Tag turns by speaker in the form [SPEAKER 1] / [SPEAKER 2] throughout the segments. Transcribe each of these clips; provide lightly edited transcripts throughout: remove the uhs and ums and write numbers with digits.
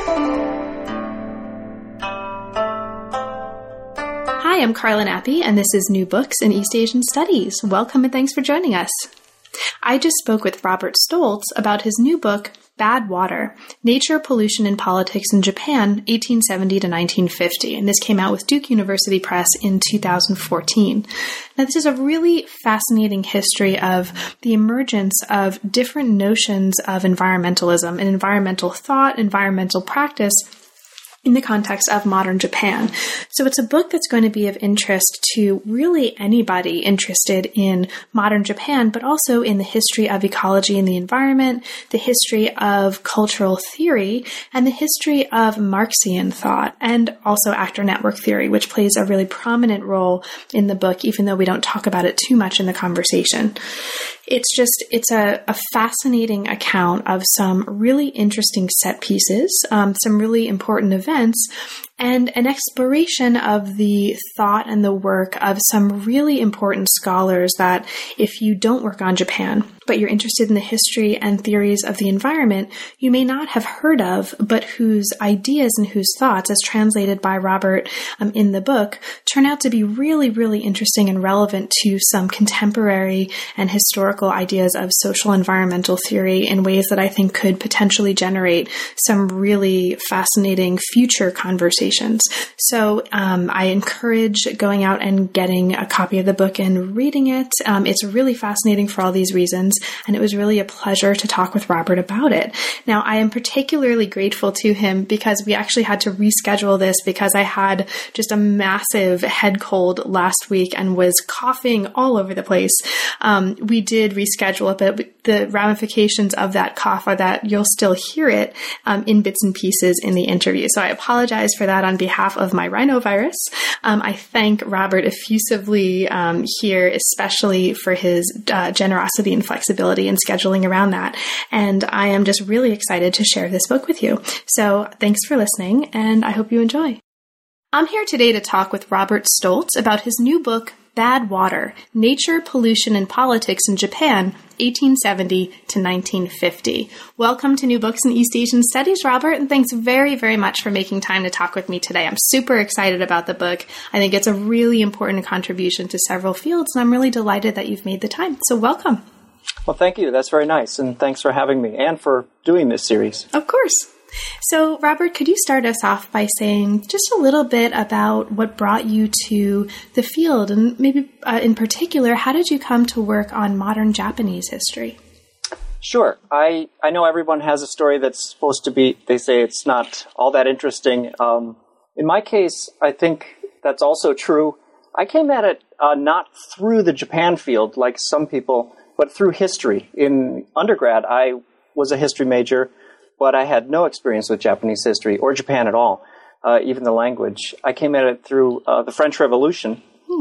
[SPEAKER 1] Hi, I'm Carla Nappi, and this is New Books in East Asian Studies. Welcome and thanks for joining us. I just spoke with Robert Stoltz about his new book, Bad Water, Nature, Pollution, and Politics in Japan, 1870 to 1950. And this came out with Duke University Press in 2014. Now, this is a really fascinating history of the emergence of different notions of environmentalism and environmental thought, environmental practice in the context of modern Japan. So it's a book that's going to be of interest to really anybody interested in modern Japan, but also in the history of ecology and the environment, the history of cultural theory, and the history of Marxian thought, and also actor network theory, which plays a really prominent role in the book, even though we don't talk about it too much in the conversation. It's a fascinating account of some really interesting set pieces, some really important events, and an exploration of the thought and the work of some really important scholars that, if you don't work on Japan, but you're interested in the history and theories of the environment, you may not have heard of, but whose ideas and whose thoughts, as translated by Robert in the book, turn out to be really, really interesting and relevant to some contemporary and historical ideas of social environmental theory in ways that I think could potentially generate some really fascinating future conversations. So I encourage going out and getting a copy of the book and reading it. It's really fascinating for all these reasons, and it was really a pleasure to talk with Robert about it. Now, I am particularly grateful to him because we actually had to reschedule this because I had just a massive head cold last week and was coughing all over the place. We did reschedule it, but the ramifications of that cough are that you'll still hear it in bits and pieces in the interview. So I apologize for that on behalf of my rhinovirus. I thank Robert effusively here, especially for his generosity and flexibility in scheduling around that. And I am just really excited to share this book with you. So thanks for listening, and I hope you enjoy. I'm here today to talk with Robert Stoltz about his new book, Bad Water, Nature, Pollution, and Politics in Japan, 1870 to 1950. Welcome to New Books in East Asian Studies, Robert, and thanks very, very much for making time to talk with me today. I'm super excited about the book. I think it's a really important contribution to several fields, and I'm really delighted that you've made the time. So welcome.
[SPEAKER 2] Well, thank you. That's very nice, and thanks for having me and for doing this series.
[SPEAKER 1] Of course. So, Robert, could you start us off by saying just a little bit about what brought you to the field, and maybe in particular, how did you come to work on modern Japanese history?
[SPEAKER 2] Sure. I know everyone has a story that's supposed to be, they say it's not all that interesting. In my case, I think that's also true. I came at it not through the Japan field like some people, but through history. In undergrad, I was a history major, but I had no experience with Japanese history or Japan at all, even the language. I came at it through the French Revolution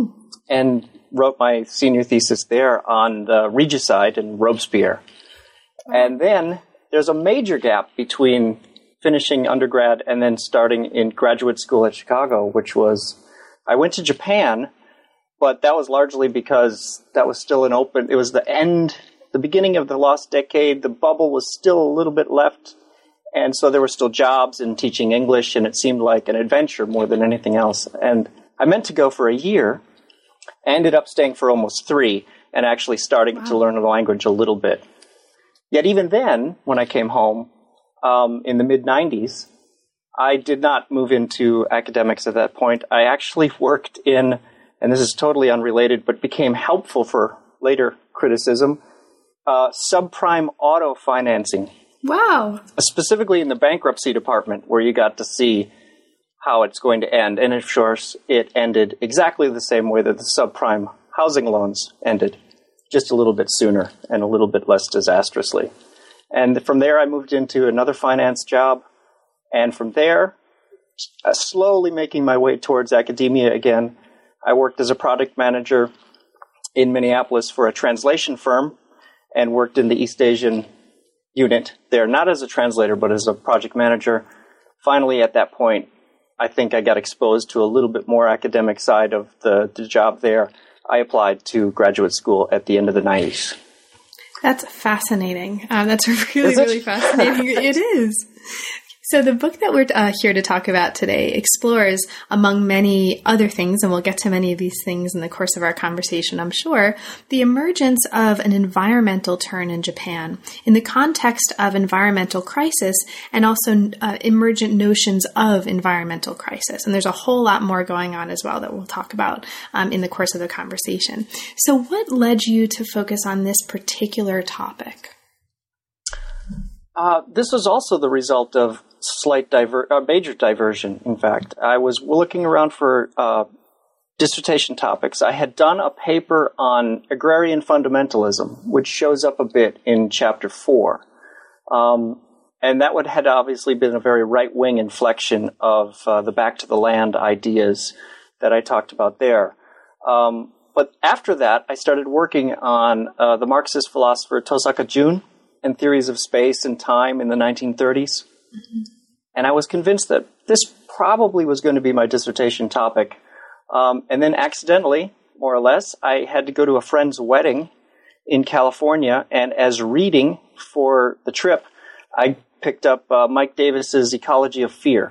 [SPEAKER 2] and wrote my senior thesis there on the regicide and Robespierre. And then there's a major gap between finishing undergrad and then starting in graduate school at Chicago, which was, I went to Japan, but that was largely because that was still it was the beginning of the lost decade. The bubble was still a little bit left. And so there were still jobs in teaching English, and it seemed like an adventure more than anything else. And I meant to go for a year, ended up staying for almost 3, and actually starting to learn the language a little bit. Yet even then, when I came home in the mid-90s, I did not move into academics at that point. I actually worked in, and this is totally unrelated, but became helpful for later criticism, subprime auto financing.
[SPEAKER 1] Wow.
[SPEAKER 2] Specifically in the bankruptcy department, where you got to see how it's going to end. And of course, it ended exactly the same way that the subprime housing loans ended, just a little bit sooner and a little bit less disastrously. And from there, I moved into another finance job. And from there, slowly making my way towards academia again, I worked as a product manager in Minneapolis for a translation firm and worked in the East Asian unit there, not as a translator, but as a project manager. Finally, at that point, I think I got exposed to a little bit more academic side of the job there. I applied to graduate school at the end of the 90s.
[SPEAKER 1] That's fascinating. That's really, really fascinating. It is. So the book that we're here to talk about today explores, among many other things, and we'll get to many of these things in the course of our conversation, I'm sure, the emergence of an environmental turn in Japan in the context of environmental crisis and also emergent notions of environmental crisis. And there's a whole lot more going on as well that we'll talk about in the course of the conversation. So what led you to focus on this particular topic?
[SPEAKER 2] This was also the result of major diversion, in fact. I was looking around for dissertation topics. I had done a paper on agrarian fundamentalism, which shows up a bit in Chapter 4. And that had obviously been a very right-wing inflection of the back to the land ideas that I talked about there. But after that, I started working on the Marxist philosopher Tosaka Jun and theories of space and time in the 1930s. Mm-hmm. And I was convinced that this probably was going to be my dissertation topic. And then accidentally, more or less, I had to go to a friend's wedding in California. And as reading for the trip, I picked up Mike Davis's Ecology of Fear.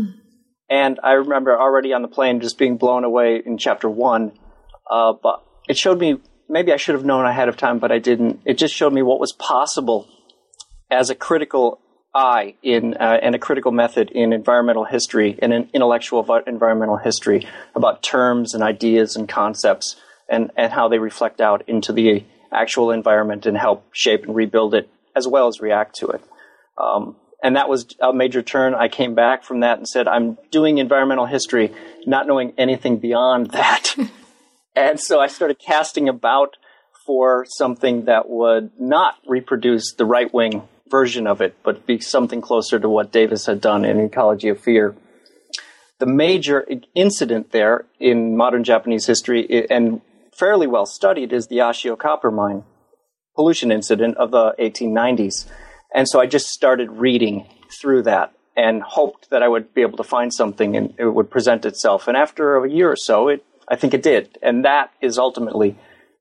[SPEAKER 2] And I remember already on the plane just being blown away in Chapter 1. But it showed me, maybe I should have known ahead of time, but I didn't. It just showed me what was possible as a critical eye and a critical method in environmental history and in intellectual environmental history about terms and ideas and concepts and how they reflect out into the actual environment and help shape and rebuild it as well as react to it. And that was a major turn. I came back from that and said, I'm doing environmental history, not knowing anything beyond that. And so I started casting about for something that would not reproduce the right-wing version of it, but be something closer to what Davis had done in Ecology of Fear. The major incident there in modern Japanese history, and fairly well studied, is the Ashio copper mine pollution incident of the 1890s. And so I just started reading through that and hoped that I would be able to find something and it would present itself. And after a year or so, I think it did. And that is ultimately,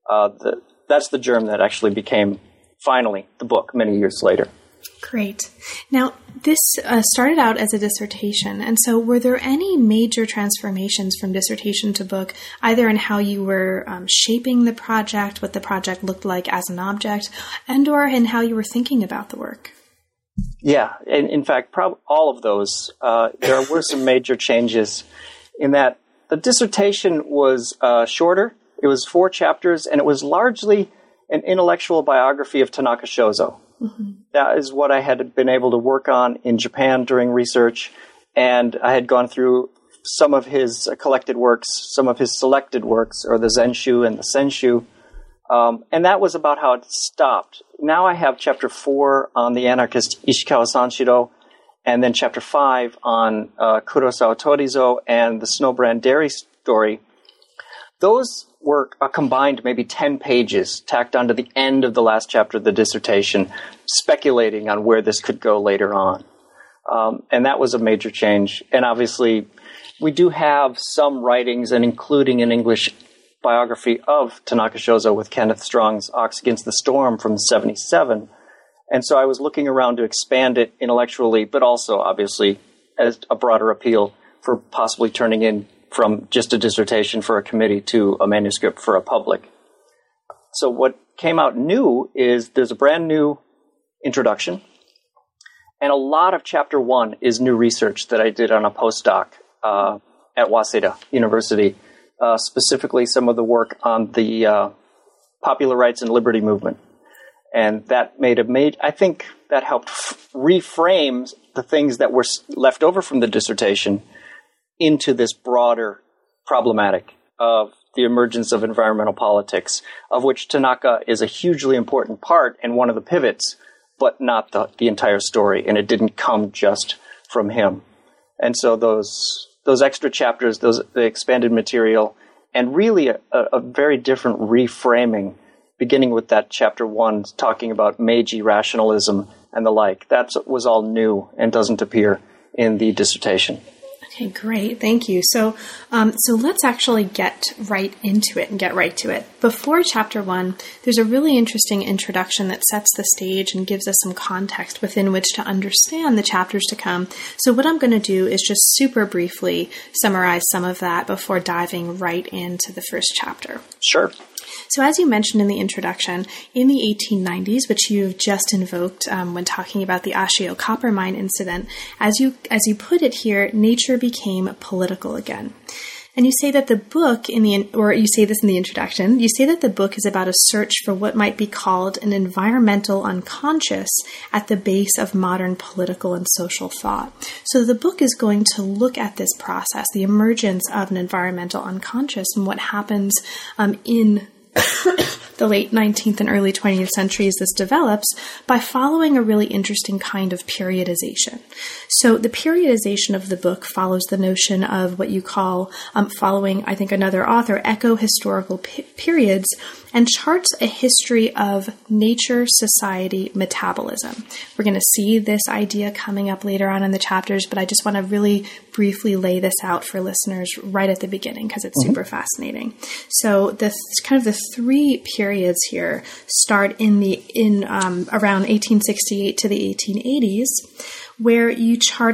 [SPEAKER 2] that's the germ that actually became, finally, the book many years later.
[SPEAKER 1] Great. Now, this started out as a dissertation, and so were there any major transformations from dissertation to book, either in how you were shaping the project, what the project looked like as an object, and or in how you were thinking about the work?
[SPEAKER 2] Yeah, in fact, all of those. There were some major changes in that the dissertation was shorter. It was 4 chapters, and it was largely an intellectual biography of Tanaka Shozo. Mm-hmm. That is what I had been able to work on in Japan during research, and I had gone through some of his collected works, some of his selected works, or the Zenshu and the Senshu, and that was about how it stopped. Now I have Chapter 4 on the anarchist Ishikawa Sanshiro, and then Chapter 5 on Kurosawa Torizo and the Snowbrand Dairy story. Those were a combined maybe 10 pages tacked onto the end of the last chapter of the dissertation, speculating on where this could go later on. And that was a major change. And obviously, we do have some writings, and including an English biography of Tanaka Shozo with Kenneth Strong's Ox Against the Storm from 1977. And so I was looking around to expand it intellectually, but also, obviously, as a broader appeal for possibly turning in from just a dissertation for a committee to a manuscript for a public. So what came out new is there's a brand new introduction, and a lot of Chapter 1 is new research that I did on a postdoc at Waseda University, specifically some of the work on the popular rights and liberty movement. And that I think that helped reframe the things that were left over from the dissertation into this broader problematic of the emergence of environmental politics, of which Tanaka is a hugely important part and one of the pivots, but not the entire story, and it didn't come just from him. And so those extra chapters, the expanded material, and really a very different reframing, beginning with that Chapter 1 talking about Meiji rationalism and the like. That was all new and doesn't appear in the dissertation.
[SPEAKER 1] Okay, great. Thank you. So let's actually get right into it and get right to it. Before chapter 1, there's a really interesting introduction that sets the stage and gives us some context within which to understand the chapters to come. So what I'm going to do is just super briefly summarize some of that before diving right into the first chapter.
[SPEAKER 2] Sure.
[SPEAKER 1] So as you mentioned in the introduction, in the 1890s, which you've just invoked when talking about the Ashio copper mine incident, as you put it here, nature became political again. And you say that the book you say this in the introduction, you say that the book is about a search for what might be called an environmental unconscious at the base of modern political and social thought. So the book is going to look at this process, the emergence of an environmental unconscious and what happens in the late 19th and early 20th centuries this develops by following a really interesting kind of periodization. So the periodization of the book follows the notion of what you call, following, I think, another author, eco-historical periods, and charts a history of nature, society, metabolism. We're going to see this idea coming up later on in the chapters, but I just want to really briefly lay this out for listeners right at the beginning because it's super fascinating. So the three periods here start around 1868 to the 1880s, where you chart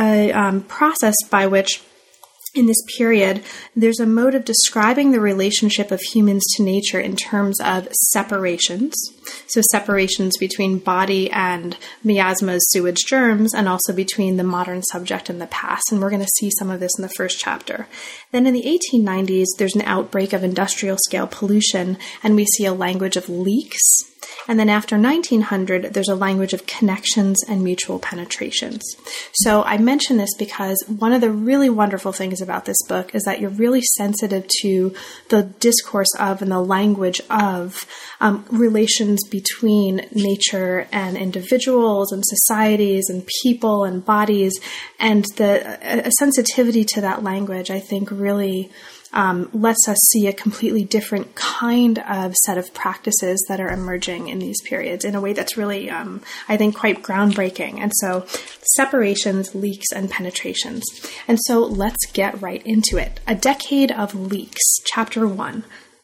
[SPEAKER 1] a process by which in this period, there's a mode of describing the relationship of humans to nature in terms of separations. So separations between body and miasmas, sewage germs, and also between the modern subject and the past. And we're going to see some of this in the first chapter. Then in the 1890s, there's an outbreak of industrial scale pollution, and we see a language of leaks. And then after 1900, there's a language of connections and mutual penetrations. So I mention this because one of the really wonderful things about this book is that you're really sensitive to the discourse of and the language of relations between nature and individuals and societies and people and bodies. And a sensitivity to that language, I think, really lets us see a completely different kind of set of practices that are emerging in these periods in a way that's really, I think, quite groundbreaking. And so separations, leaks, and penetrations. And so let's get right into it. A Decade of Leaks, Chapter 1.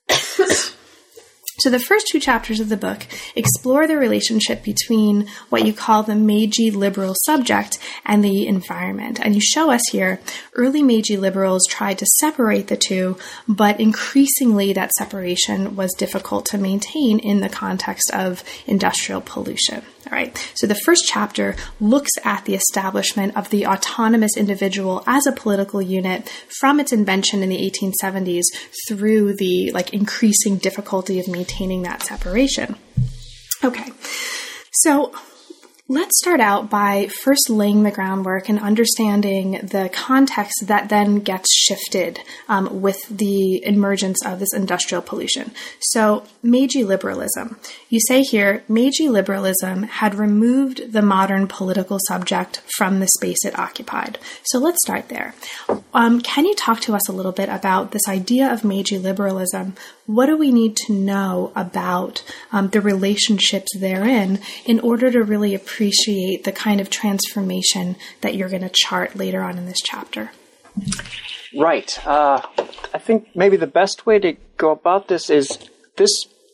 [SPEAKER 1] So the first two chapters of the book explore the relationship between what you call the Meiji liberal subject and the environment. And you show us here, early Meiji liberals tried to separate the two, but increasingly that separation was difficult to maintain in the context of industrial pollution. All right. So the first chapter looks at the establishment of the autonomous individual as a political unit from its invention in the 1870s through the increasing difficulty of maintaining that separation. Okay. So let's start out by first laying the groundwork and understanding the context that then gets shifted with the emergence of this industrial pollution. So Meiji liberalism. You say here, Meiji liberalism had removed the modern political subject from the space it occupied. So let's start there. Can you talk to us a little bit about this idea of Meiji liberalism? What do we need to know about the relationships therein in order to really appreciate the kind of transformation that you're going to chart later on in this chapter?
[SPEAKER 2] Right. I think maybe the best way to go about this is this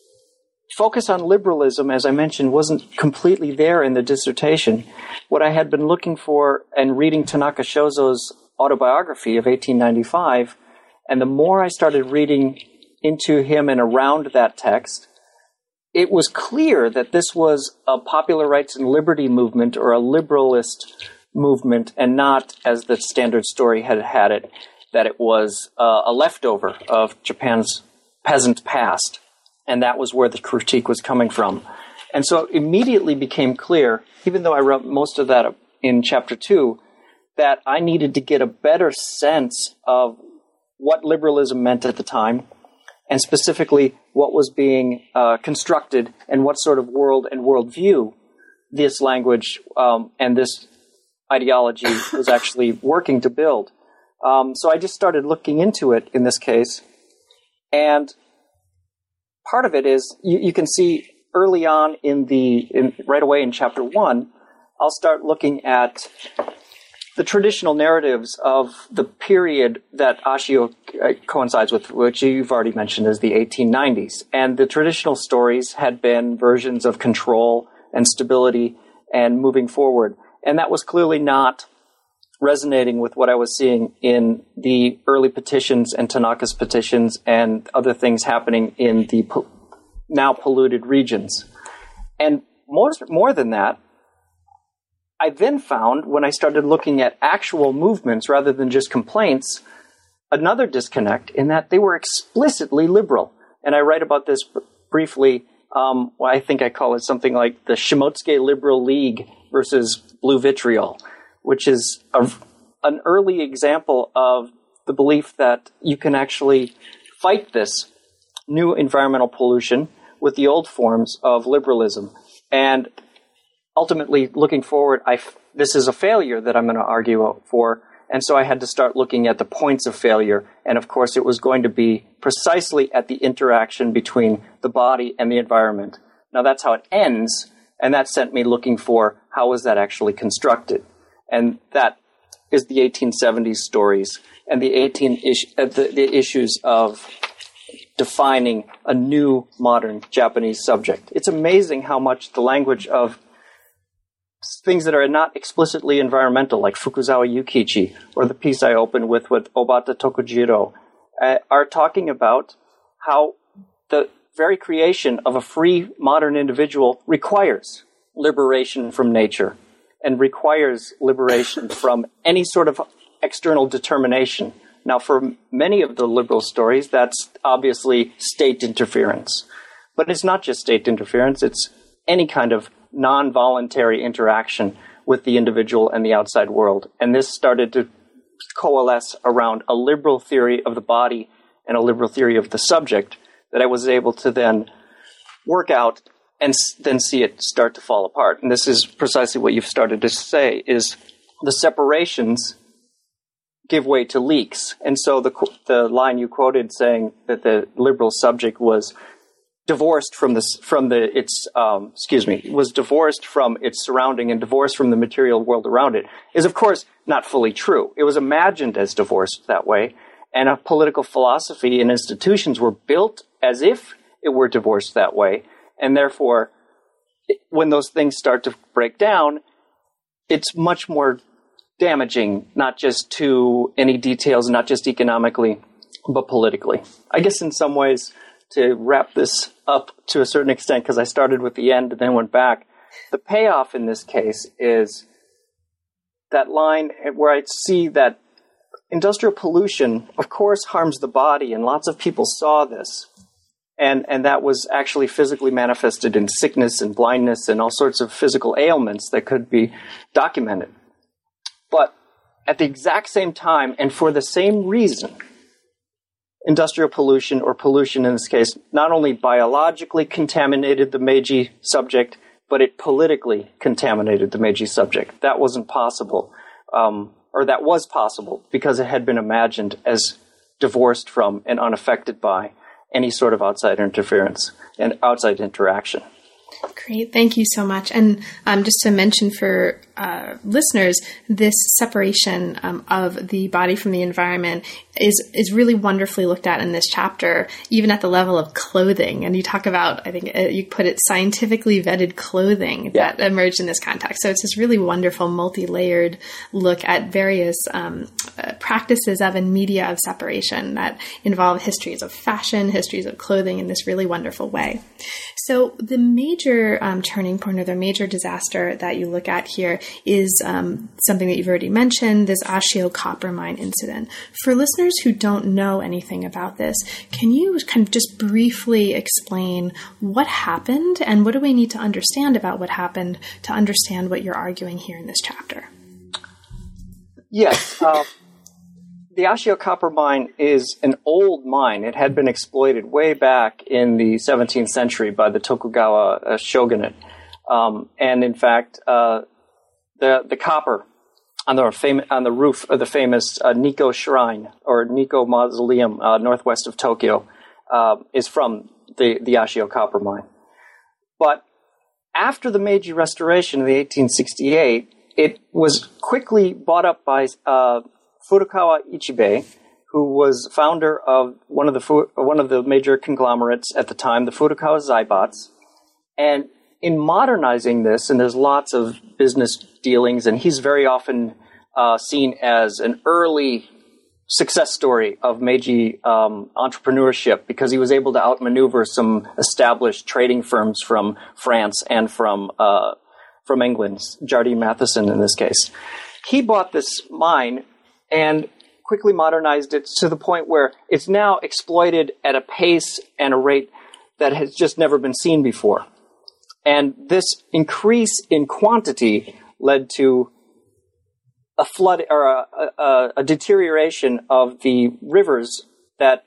[SPEAKER 2] focus on liberalism, as I mentioned, wasn't completely there in the dissertation. What I had been looking for and reading Tanaka Shozo's autobiography of 1895, and the more I started reading into him and around that text, it was clear that this was a popular rights and liberty movement or a liberalist movement, and not, as the standard story had it, that it was a leftover of Japan's peasant past. And that was where the critique was coming from. And so it immediately became clear, even though I wrote most of that in Chapter 2, that I needed to get a better sense of what liberalism meant at the time, and specifically what was being constructed and what sort of world and worldview this language and this ideology was actually working to build. So I just started looking into it in this case. And part of it is, you can see early on right away in Chapter 1, I'll start looking at the traditional narratives of the period that Ashio coincides with, which you've already mentioned, is the 1890s. And the traditional stories had been versions of control and stability and moving forward. And that was clearly not resonating with what I was seeing in the early petitions and Tanaka's petitions and other things happening in the now polluted regions. And more than that, I then found, when I started looking at actual movements rather than just complaints, another disconnect in that they were explicitly liberal. And I write about this briefly. I think I call it something like the Shimotsuke Liberal League versus blue vitriol, which is an early example of the belief that you can actually fight this new environmental pollution with the old forms of liberalism. And ultimately, looking forward, this is a failure that I'm going to argue for, and so I had to start looking at the points of failure, and of course it was going to be precisely at the interaction between the body and the environment. Now that's how it ends, and that sent me looking for how was that actually constructed. And that is the 1870s stories and the issues of defining a new modern Japanese subject. It's amazing how much the language of things that are not explicitly environmental, like Fukuzawa Yukichi, or the piece I opened with Obata Tokujiro, are talking about how the very creation of a free modern individual requires liberation from nature and requires liberation from any sort of external determination. Now, for many of the liberal stories, that's obviously state interference. But it's not just state interference, it's any kind of non-voluntary interaction with the individual and the outside world. And this started to coalesce around a liberal theory of the body and a liberal theory of the subject that I was able to then work out and then see it start to fall apart. And this is precisely what you've started to say, is the separations give way to leaks. And so the line you quoted saying that the liberal subject was divorced from its surrounding and divorced from the material world around it is, of course, not fully true. It was imagined as divorced that way, and a political philosophy and institutions were built as if it were divorced that way, and therefore, when those things start to break down, it's much more damaging, not just to any details, not just economically, but politically. I guess in some ways, to wrap this up to a certain extent, because I started with the end and then went back, the payoff in this case is that line where I see that industrial pollution, of course, harms the body, and lots of people saw this. And that was actually physically manifested in sickness and blindness and all sorts of physical ailments that could be documented. But at the exact same time, and for the same reason, industrial pollution, or pollution in this case, not only biologically contaminated the Meiji subject, but it politically contaminated the Meiji subject. That wasn't possible, or that was possible because it had been imagined as divorced from and unaffected by any sort of outside interference and outside interaction.
[SPEAKER 1] Great. Thank you so much. And just to mention for listeners, this separation of the body from the environment is really wonderfully looked at in this chapter, even at the level of clothing. And you talk about, I think you put it, scientifically vetted clothing that emerged in this context. So it's this really wonderful multi-layered look at various practices of and media of separation that involve histories of fashion, histories of clothing in this really wonderful way. So the major turning point, or the major disaster that you look at here, is something that you've already mentioned, this Ashio copper mine incident. For listeners who don't know anything about this, can you kind of just briefly explain what happened and what do we need to understand about what happened to understand what you're arguing here in this chapter?
[SPEAKER 2] Yes. The Ashio copper mine is an old mine. It had been exploited way back in the 17th century by the Tokugawa shogunate. And in fact, the copper on the roof of the famous Nikko Shrine, or Nikko Mausoleum, northwest of Tokyo, is from the Ashio copper mine. But after the Meiji Restoration in 1868, it was quickly bought up by Furukawa Ichibei, who was founder of one of the major conglomerates at the time, the Furukawa Zaibatsu. And in modernizing this, and there's lots of business dealings, and he's very often seen as an early success story of Meiji entrepreneurship, because he was able to outmaneuver some established trading firms from France and from England, Jardine Matheson in this case. He bought this mine and quickly modernized it to the point where it's now exploited at a pace and a rate that has just never been seen before. And this increase in quantity led to a flood or a deterioration of the rivers that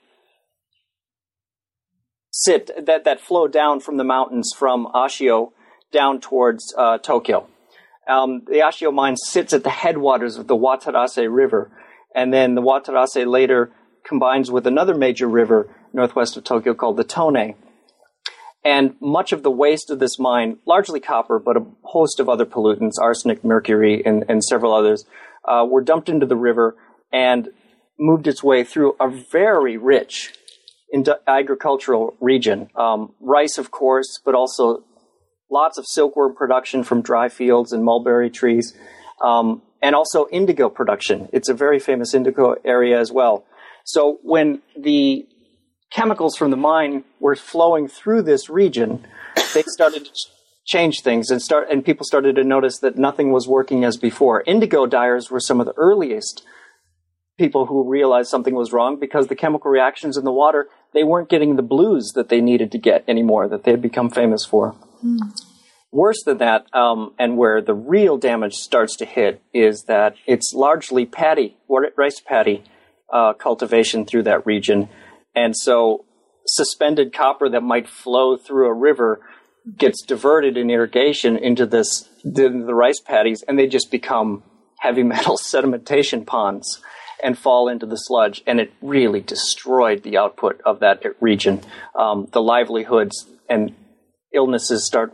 [SPEAKER 2] flow down from the mountains from Ashio down towards Tokyo. The Ashio mine sits at the headwaters of the Watarase River, and then the Watarase later combines with another major river northwest of Tokyo called the Tone. And much of the waste of this mine, largely copper, but a host of other pollutants, arsenic, mercury, and several others, were dumped into the river and moved its way through a very rich agricultural region. Rice, of course, but also lots of silkworm production from dry fields and mulberry trees, and also indigo production. It's a very famous indigo area as well. So when the chemicals from the mine were flowing through this region, they started to change things, and people started to notice that nothing was working as before. Indigo dyers were some of the earliest people who realized something was wrong, because the chemical reactions in the water, they weren't getting the blues that they needed to get anymore, that they had become famous for. Worse than that, and where the real damage starts to hit, is that it's largely rice paddy cultivation through that region. And so suspended copper that might flow through a river gets diverted in irrigation into the rice paddies, and they just become heavy metal sedimentation ponds and fall into the sludge. And it really destroyed the output of that region. The livelihoods and illnesses start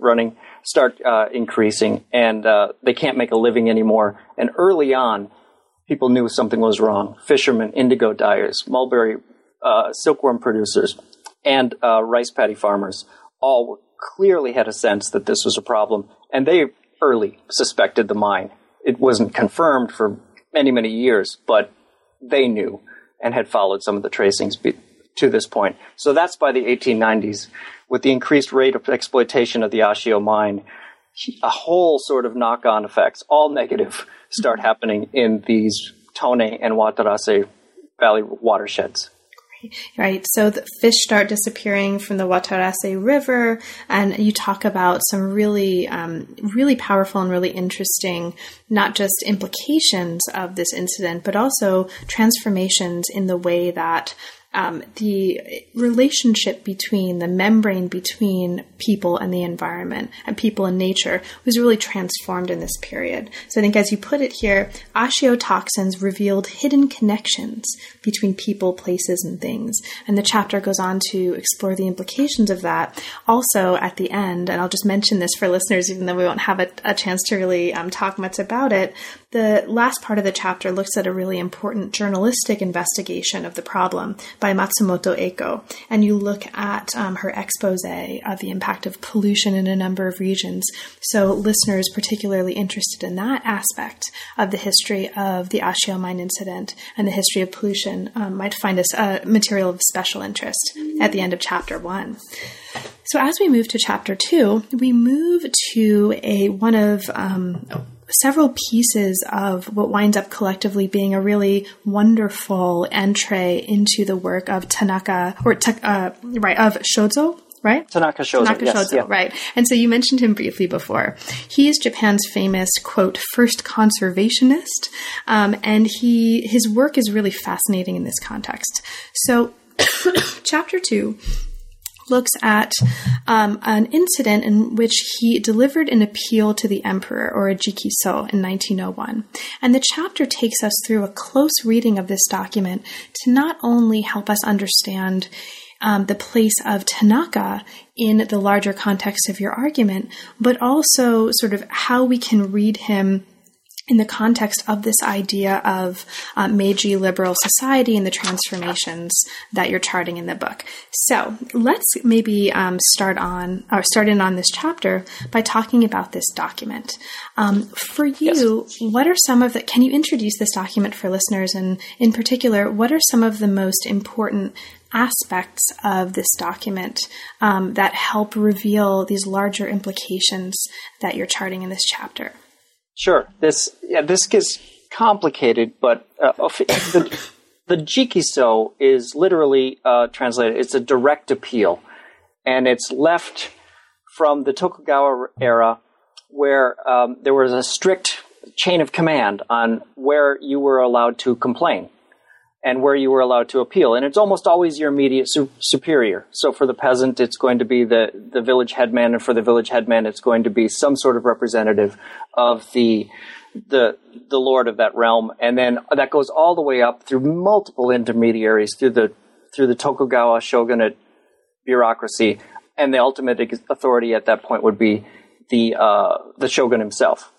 [SPEAKER 2] increasing, and they can't make a living anymore. And early on, people knew something was wrong. Fishermen, indigo dyers, mulberry silkworm producers, and rice paddy farmers all clearly had a sense that this was a problem, and they early suspected the mine. It wasn't confirmed for many, many years, but they knew and had followed some of the tracings to this point. So that's by the 1890s. With the increased rate of exploitation of the Ashio mine, a whole sort of knock-on effects, all negative, start happening in these Tone and Watarase Valley watersheds.
[SPEAKER 1] Right. So the fish start disappearing from the Watarase River, and you talk about some really, really powerful and really interesting, not just implications of this incident, but also transformations in the way that the relationship between the membrane between people and the environment and people and nature was really transformed in this period. So I think, as you put it here, Ashiotoxins revealed hidden connections between people, places, and things. And the chapter goes on to explore the implications of that. Also, at the end, and I'll just mention this for listeners, even though we won't have a chance to really talk much about it, the last part of the chapter looks at a really important journalistic investigation of the problem by Matsumoto Eiko. And you look at her expose of the impact of pollution in a number of regions. So listeners particularly interested in that aspect of the history of the Ashio mine incident and the history of pollution might find us material of special interest at the end of chapter 1. So as we move to chapter 2, we move to one of several pieces of what winds up collectively being a really wonderful entree into the work of Tanaka, of Shozo, right?
[SPEAKER 2] Tanaka Shozo, yes.
[SPEAKER 1] Shozo, yeah. Right. And so you mentioned him briefly before. He is Japan's famous, quote, first conservationist, and his work is really fascinating in this context. So chapter 2 looks at an incident in which he delivered an appeal to the emperor, or a jikiso, in 1901. And the chapter takes us through a close reading of this document to not only help us understand the place of Tanaka in the larger context of your argument, but also sort of how we can read him in the context of this idea of Meiji liberal society and the transformations that you're charting in the book. So let's maybe start in on this chapter by talking about this document. For you, yes. What are some of the, can you introduce this document for listeners? And in particular, what are some of the most important aspects of this document that help reveal these larger implications that you're charting in this chapter?
[SPEAKER 2] Sure. This gets complicated, but the Jikiso is literally translated. It's a direct appeal, and it's left from the Tokugawa era, where there was a strict chain of command on where you were allowed to complain and where you were allowed to appeal. And it's almost always your immediate superior. So for the peasant, it's going to be the village headman, and for the village headman, it's going to be some sort of representative of the lord of that realm. And then that goes all the way up through multiple intermediaries, through the Tokugawa shogunate bureaucracy, and the ultimate authority at that point would be the shogun himself.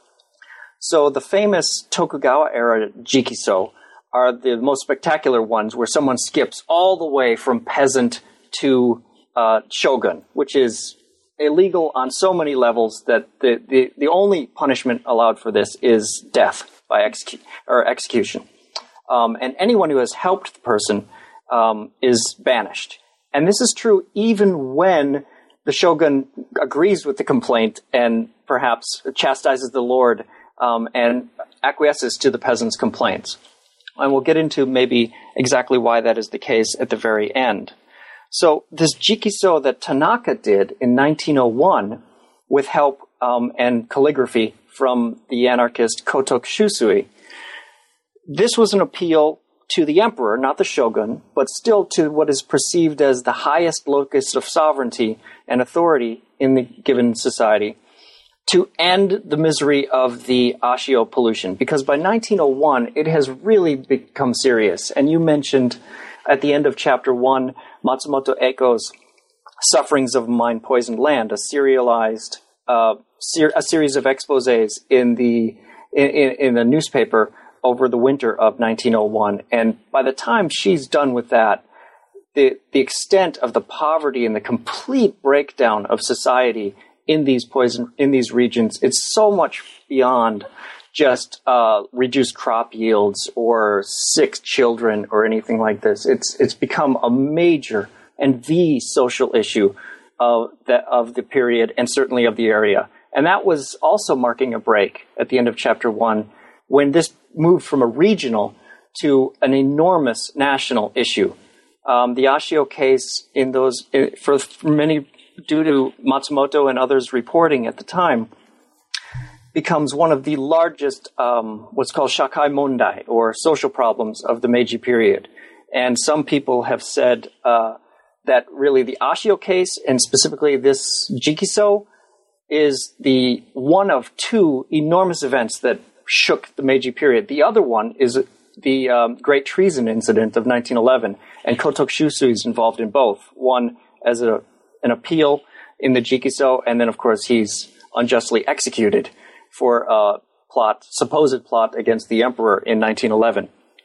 [SPEAKER 2] So the famous Tokugawa era Jikiso are the most spectacular ones, where someone skips all the way from peasant to shogun, which is illegal on so many levels that the only punishment allowed for this is death by execution. And anyone who has helped the person is banished. And this is true even when the shogun agrees with the complaint and perhaps chastises the lord and acquiesces to the peasant's complaints. And we'll get into maybe exactly why that is the case at the very end. So this Jikiso that Tanaka did in 1901 with help and calligraphy from the anarchist Kotoku Shusui, this was an appeal to the emperor, not the shogun, but still to what is perceived as the highest locus of sovereignty and authority in the given society, to end the misery of the Ashio pollution. Because by 1901, it has really become serious. And you mentioned at the end of chapter 1, Matsumoto Eko's Sufferings of a Mind-Poisoned Land, a serialized a series of exposés in the newspaper over the winter of 1901. And by the time she's done with that, the extent of the poverty and the complete breakdown of society in these regions, it's so much beyond just reduced crop yields or sick children or anything like this. It's become a major and the social issue of the period, and certainly of the area. And that was also marking a break at the end of chapter 1, when this moved from a regional to an enormous national issue. The Ashio case for many, due to Matsumoto and others reporting at the time, becomes one of the largest what's called shakai mondai, or social problems of the Meiji period. And some people have said that really the Ashio case, and specifically this Jikiso, is the one of two enormous events that shook the Meiji period. The other one is the Great Treason Incident of 1911, and Kotoku Shusui is involved in both. One as an appeal in the Jikiso, and then, of course, he's unjustly executed for a supposed plot against the emperor in 1911.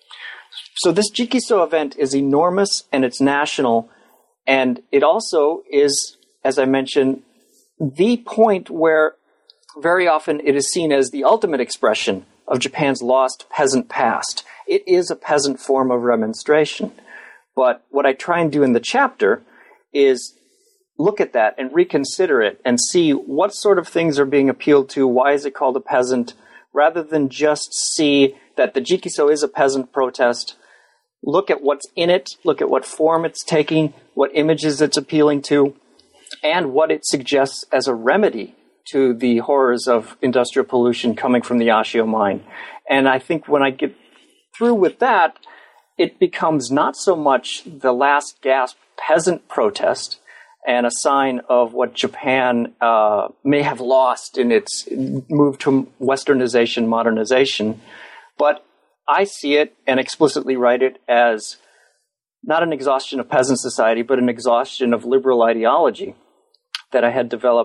[SPEAKER 2] So this Jikiso event is enormous, and it's national, and it also is, as I mentioned, the point where very often it is seen as the ultimate expression of Japan's lost peasant past. It is a peasant form of remonstration. But what I try and do in the chapter is look at that and reconsider it and see what sort of things are being appealed to, why is it called a peasant, rather than just see that the Jikiso is a peasant protest. Look at what's in it, look at what form it's taking, what images it's appealing to, and what it suggests as a remedy to the horrors of industrial pollution coming from the Ashio mine. And I think when I get through with that, it becomes not so much the last gasp peasant protest and a sign of what Japan may have lost in its move to westernization, modernization, but I see it and explicitly write it as not an exhaustion of peasant society, but an exhaustion of liberal ideology that I had developed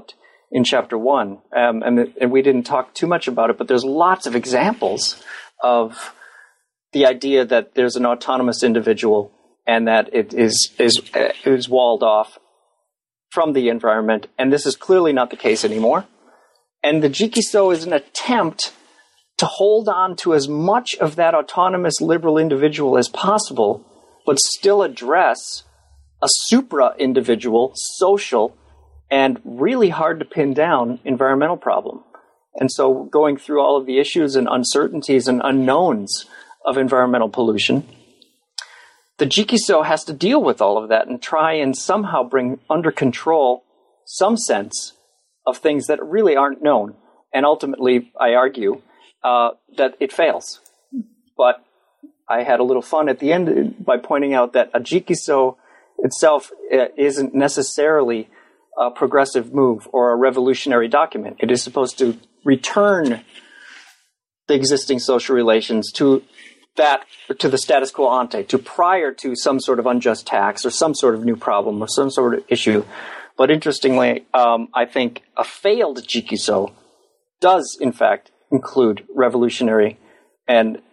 [SPEAKER 2] in chapter 1. And we didn't talk too much about it, but there's lots of examples of the idea that there's an autonomous individual and that it is walled off from the environment. And this is clearly not the case anymore. And the Jikiso is an attempt to hold on to as much of that autonomous liberal individual as possible, but still address a supra-individual, social, and really hard to pin down environmental problem. And so going through all of the issues and uncertainties and unknowns of environmental pollution, the Jikiso has to deal with all of that and try and somehow bring under control some sense of things that really aren't known. And ultimately, I argue that it fails. But I had a little fun at the end by pointing out that a Jikiso itself isn't necessarily a progressive move or a revolutionary document. It is supposed to return the existing social relations to the status quo ante, to prior to some sort of unjust tax or some sort of new problem or some sort of issue. But interestingly, I think a failed Jikiso does, in fact, include revolutionary and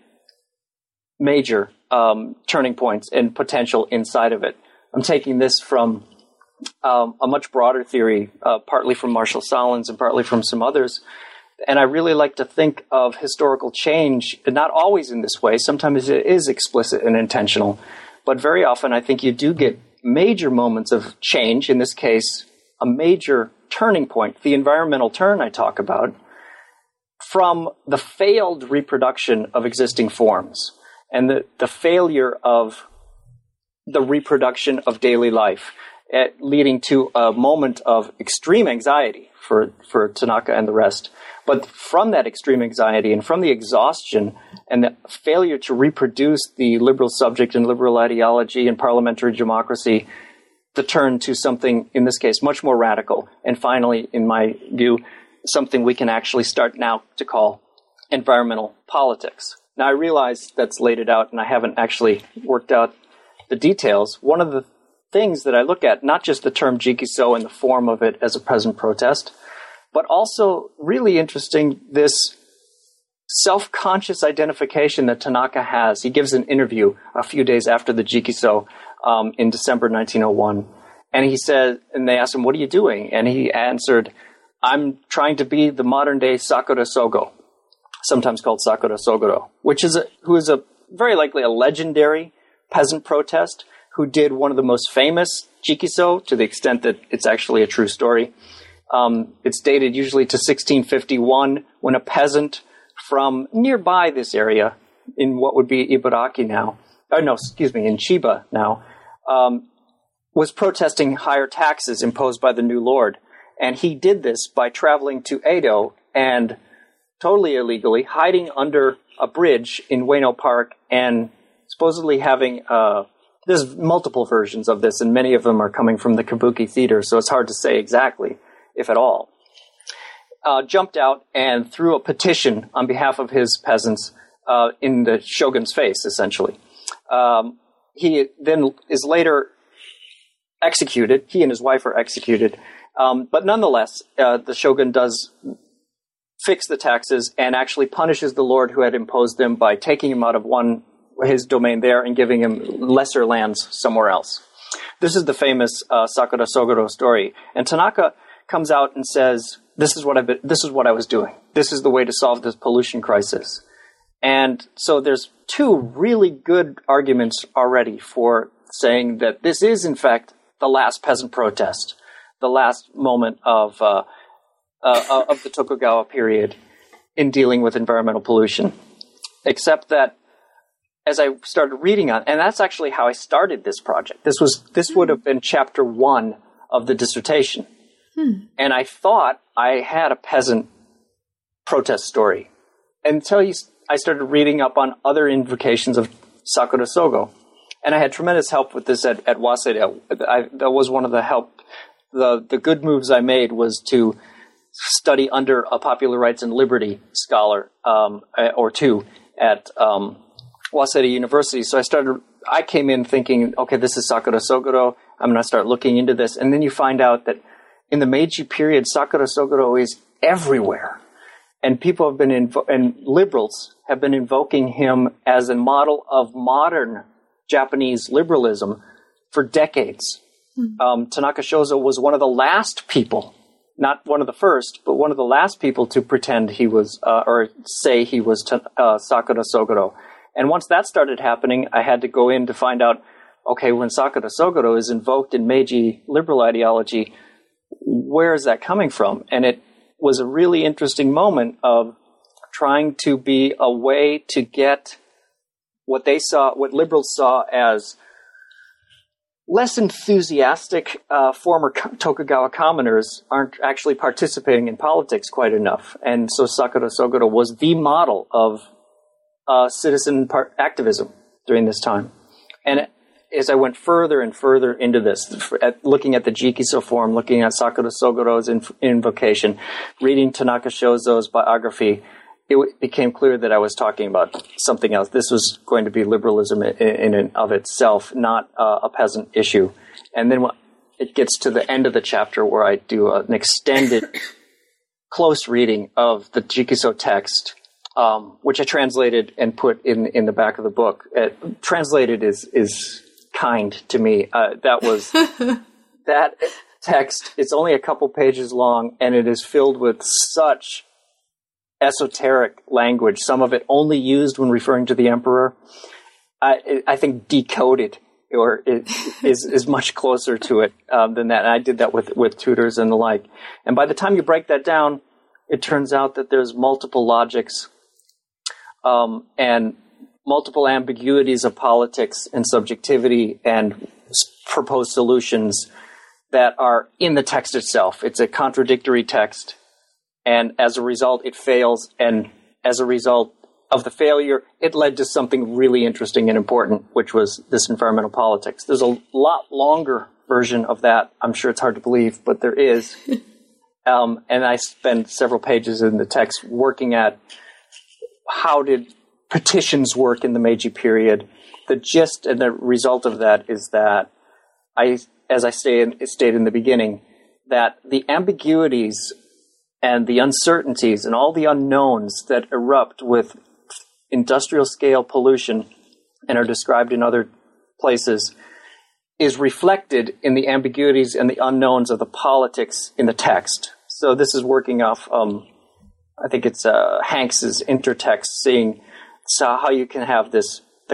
[SPEAKER 2] major turning points and potential inside of it. I'm taking this from a much broader theory, partly from Marshall Solins and partly from some others. And I really like to think of historical change, not always in this way. Sometimes it is explicit and intentional. But very often I think you do get major moments of change, in this case, a major turning point, the environmental turn I talk about, from the failed reproduction of existing forms and the failure of the reproduction of daily life, leading to a moment of extreme anxiety for Tanaka and the rest. But from that extreme anxiety and from the exhaustion and the failure to reproduce the liberal subject and liberal ideology and parliamentary democracy, the turn to something, in this case, much more radical. And finally, in my view, something we can actually start now to call environmental politics. Now, I realize that's laid it out and I haven't actually worked out the details. One of the things that I look at, not just the term Jikiso and the form of it as a peasant protest, but also really interesting, this self-conscious identification that Tanaka has. He gives an interview a few days after the Jikiso in December 1901. And he said, and they asked him, "What are you doing?" And he answered, "I'm trying to be the modern-day Sakura Sogo," sometimes called Sakura Sogoro, who is very likely a legendary peasant protest who did one of the most famous Jikiso, to the extent that it's actually a true story. It's dated usually to 1651, when a peasant from nearby this area, in what would be Ibaraki now, in Chiba now, was protesting higher taxes imposed by the new lord. And he did this by traveling to Edo and totally illegally hiding under a bridge in Ueno Park and supposedly having there's multiple versions of this, and many of them are coming from the Kabuki theater, so it's hard to say exactly, if at all. Jumped out and threw a petition on behalf of his peasants in the shogun's face, essentially. He then is later executed. He and his wife are executed. But nonetheless, the shogun does fix the taxes and actually punishes the lord who had imposed them by taking him out of his domain there and giving him lesser lands somewhere else. This is the famous Sakura Sogoro story. And Tanaka comes out and says, this is what I was doing. This is the way to solve this pollution crisis. And so there's two really good arguments already for saying that this is, in fact, the last peasant protest, the last moment of the Tokugawa period in dealing with environmental pollution. Except that as I started reading on, and that's actually how I started this project. This would have been chapter 1 of the dissertation. And I thought I had a peasant protest story until I started reading up on other invocations of Sakura Sogo. And I had tremendous help with this at Waseda. That was one of the help. The good moves I made was to study under a popular rights and liberty scholar or two at Waseda University. So I came in thinking, okay, this is Sakura Sogoro. I'm going to start looking into this. And then you find out that in the Meiji period, Sakura Soguro is everywhere. And people have been, and liberals have been invoking him as a model of modern Japanese liberalism for decades. Tanaka Shozo was one of the last people, not one of the first, but one of the last people to pretend he was, or say he was Sakura Soguro. And once that started happening, I had to go in to find out, okay, when Sakura Soguro is invoked in Meiji liberal ideology, where is that coming from? And it was a really interesting moment of trying to be a way to get what they saw, what liberals saw as less enthusiastic former Tokugawa commoners aren't actually participating in politics quite enough. And so Sakura Soguro was the model of citizen activism during this time. And as I went further and further into this, looking at the Jikiso form, looking at Sakura Sogoro's invocation, reading Tanaka Shozo's biography, it became clear that I was talking about something else. This was going to be liberalism in and of itself, not a peasant issue. And then it gets to the end of the chapter where I do an extended, close reading of the Jikiso text, which I translated and put in the back of the book. Translated is kind to me. That was that text. It's only a couple pages long, and it is filled with such esoteric language, some of it only used when referring to the emperor. I think decoded or it is much closer to it than that. And I did that with tutors and the like. And by the time you break that down, it turns out that there's multiple logics and multiple ambiguities of politics and subjectivity and proposed solutions that are in the text itself. It's a contradictory text. And as a result, it fails. And as a result of the failure, it led to something really interesting and important, which was this environmental politics. There's a lot longer version of that. I'm sure it's hard to believe, but there is. And I spend several pages in the text working at how did petitions work in the Meiji period. The gist and the result of that is that, as I stated in the beginning, that the ambiguities and the uncertainties and all the unknowns that erupt with industrial scale pollution and are described in other places is reflected in the ambiguities and the unknowns of the politics in the text. So this is working off, I think it's Hanks's intertext, seeing how you can have the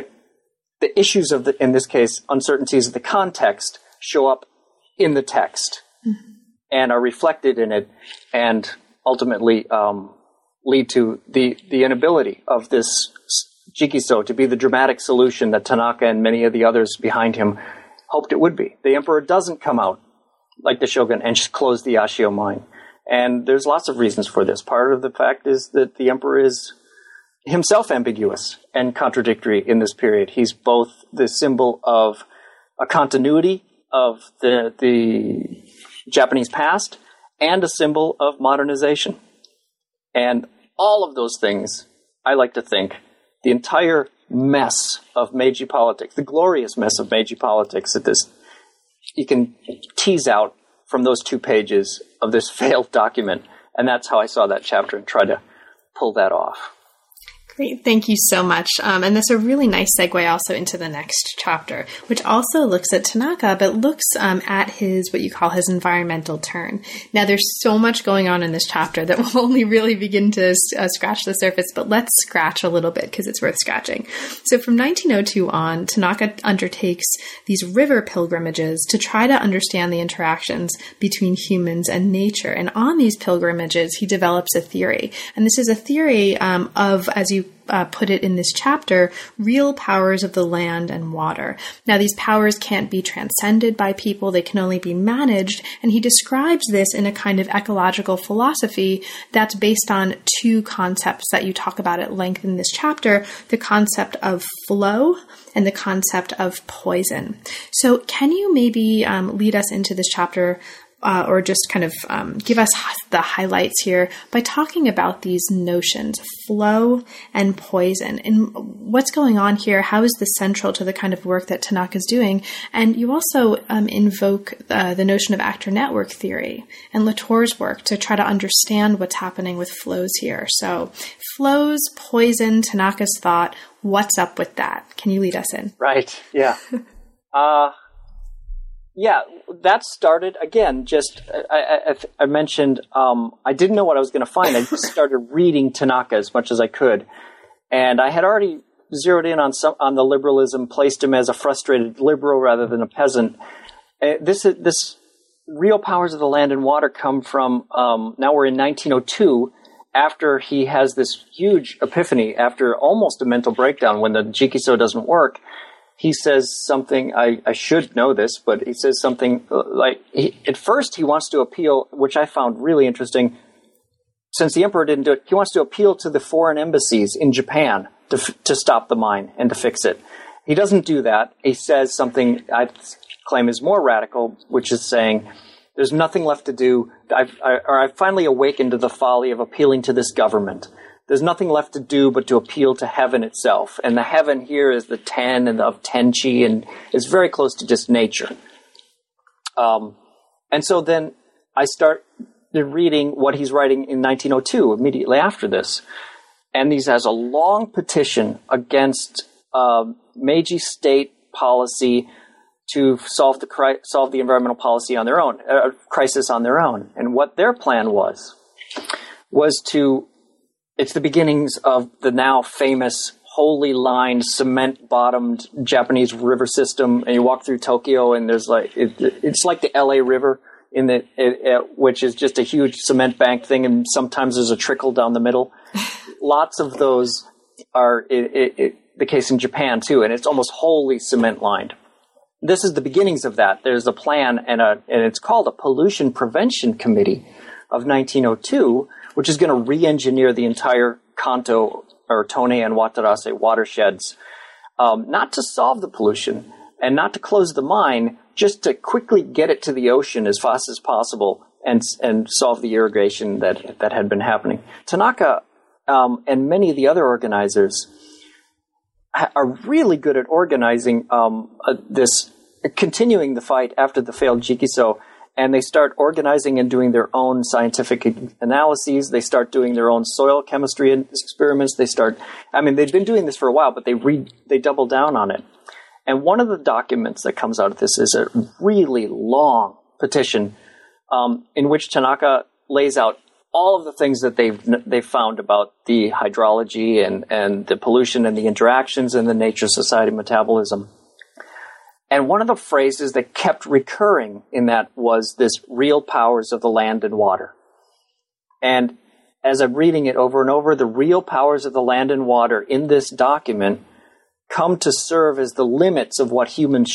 [SPEAKER 2] issues of in this case, uncertainties of the context show up in the text. Mm-hmm. And are reflected in it, and ultimately lead to the inability of this Jikiso to be the dramatic solution that Tanaka and many of the others behind him hoped it would be. The emperor doesn't come out like the shogun and just close the Ashio mine. And there's lots of reasons for this. Part of the fact is that the emperor is himself ambiguous and contradictory in this period. He's both the symbol of a continuity of the Japanese past and a symbol of modernization. And all of those things, I like to think, the entire mess of Meiji politics, the glorious mess of Meiji politics that you can tease out from those 2 pages of this failed document. And that's how I saw that chapter and tried to pull that off.
[SPEAKER 1] Great. Thank you so much. And that's a really nice segue also into the next chapter, which also looks at Tanaka, but looks at what you call his environmental turn. Now, there's so much going on in this chapter that we'll only really begin to scratch the surface, but let's scratch a little bit because it's worth scratching. So from 1902 on, Tanaka undertakes these river pilgrimages to try to understand the interactions between humans and nature. And on these pilgrimages, he develops a theory. And this is a theory of, as you put it in this chapter, real powers of the land and water. Now, these powers can't be transcended by people. They can only be managed. And he describes this in a kind of ecological philosophy that's based on 2 concepts that you talk about at length in this chapter, the concept of flow and the concept of poison. So can you maybe lead us into this chapter or just kind of give us the highlights here by talking about these notions, flow and poison, and what's going on here. How is this central to the kind of work that Tanaka is doing? And you also invoke the notion of actor network theory and Latour's work to try to understand what's happening with flows here. So flows, poison, Tanaka's thought. What's up with that? Can you lead us in?
[SPEAKER 2] Right. Yeah. Yeah, that started, again, I mentioned, I didn't know what I was going to find. I just started reading Tanaka as much as I could. And I had already zeroed in on the liberalism, placed him as a frustrated liberal rather than a peasant. This real powers of the land and water come from, now we're in 1902, after he has this huge epiphany, after almost a mental breakdown when the Jikiso doesn't work. He says something, I should know this, but he says something like, at first he wants to appeal, which I found really interesting, since the emperor didn't do it, he wants to appeal to the foreign embassies in Japan to stop the mine and to fix it. He doesn't do that. He says something I claim is more radical, which is saying, there's nothing left to do. I've finally awakened to the folly of appealing to this government. There's nothing left to do but to appeal to heaven itself. And the heaven here is the ten and of Tenchi, and it's very close to just nature. And so then I start reading what he's writing in 1902, immediately after this. And he has a long petition against Meiji state policy to solve the environmental policy on their own, crisis on their own. And what their plan was to... It's the beginnings of the now famous wholly lined, cement-bottomed Japanese river system. And you walk through Tokyo, and there's it's like the LA River, which is just a huge cement bank thing, and sometimes there's a trickle down the middle. Lots of those are the case in Japan too, and it's almost wholly cement-lined. This is the beginnings of that. There's a plan, and it's called a Pollution Prevention Committee of 1902, which is going to re-engineer the entire Kanto or Tone and Watarase watersheds, not to solve the pollution and not to close the mine, just to quickly get it to the ocean as fast as possible and solve the irrigation that had been happening. Tanaka and many of the other organizers are really good at organizing continuing the fight after the failed Jikiso. And they start organizing and doing their own scientific analyses. They start doing their own soil chemistry experiments. They've been doing this for a while, but they double down on it. And one of the documents that comes out of this is a really long petition in which Tanaka lays out all of the things that they've found about the hydrology and the pollution and the interactions and the nature society metabolism. And one of the phrases that kept recurring in that was this real powers of the land and water. And as I'm reading it over and over, the real powers of the land and water in this document come to serve as the limits of what human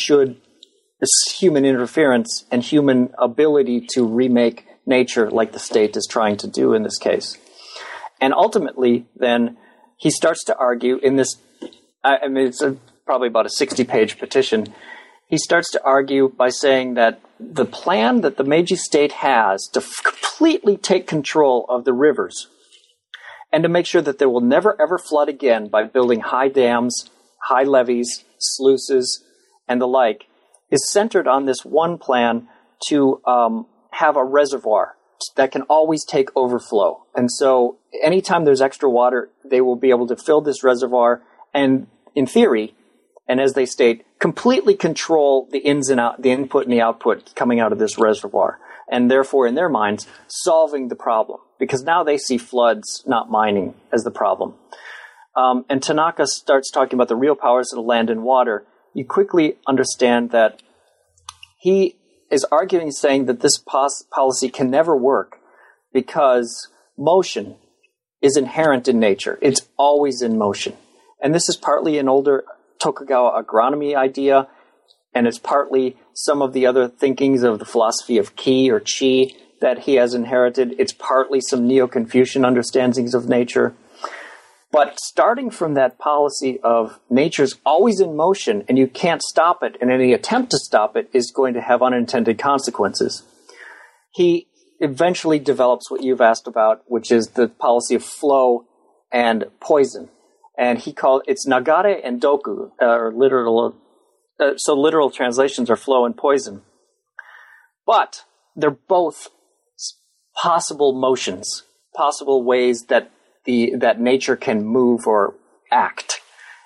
[SPEAKER 2] interference and human ability to remake nature like the state is trying to do in this case. And ultimately, then, he starts to argue in this, it's probably about a 60-page petition. He starts to argue by saying that the plan that the Meiji state has to completely take control of the rivers and to make sure that there will never ever flood again by building high dams, high levees, sluices, and the like, is centered on this one plan to have a reservoir that can always take overflow. And so anytime there's extra water, they will be able to fill this reservoir and, in theory, and as they state, completely control the ins and out, the input and the output coming out of this reservoir, and therefore, in their minds, solving the problem. Because now they see floods, not mining, as the problem. And Tanaka starts talking about the real powers of the land and water. You quickly understand that he is arguing, saying that this policy can never work because motion is inherent in nature. It's always in motion. And this is partly an older Tokugawa agronomy idea, and it's partly some of the other thinkings of the philosophy of ki or chi that he has inherited. It's partly some Neo-Confucian understandings of nature. But starting from that policy of nature's always in motion and you can't stop it, and any attempt to stop it is going to have unintended consequences, he eventually develops what you've asked about, which is the policy of flow and poison. And he called it's nagare and doku, or literal. So literal translations are flow and poison. But they're both possible motions, possible ways that that nature can move or act.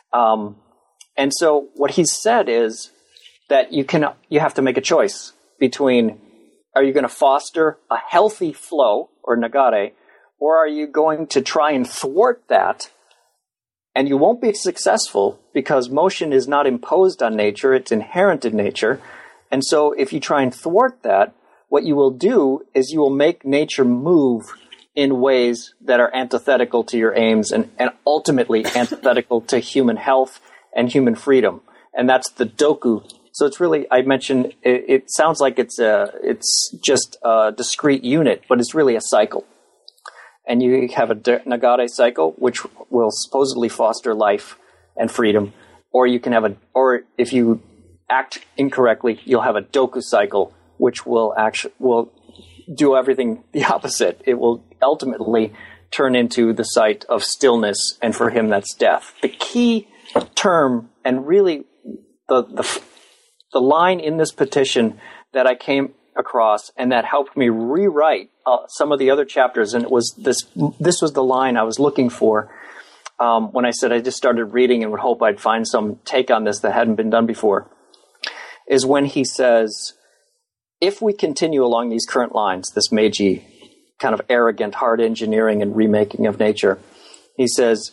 [SPEAKER 2] And so what he said is that you have to make a choice between, are you going to foster a healthy flow, or nagare, or are you going to try and thwart that? And you won't be successful because motion is not imposed on nature, it's inherent in nature. And so if you try and thwart that, what you will do is you will make nature move in ways that are antithetical to your aims and ultimately antithetical to human health and human freedom. And that's the doku. So it's really, I mentioned, it sounds like it's just a discrete unit, but it's really a cycle. And you have a nagare cycle, which will supposedly foster life and freedom, or you can have or if you act incorrectly, you'll have a doku cycle, which will do everything the opposite. It will ultimately turn into the site of stillness, and for him, that's death. The key term, and really the line in this petition that I came across and that helped me rewrite some of the other chapters, and it was this was the line I was looking for when I said I just started reading and would hope I'd find some take on this that hadn't been done before, is when he says, if we continue along these current lines, this Meiji kind of arrogant hard engineering and remaking of nature, he says,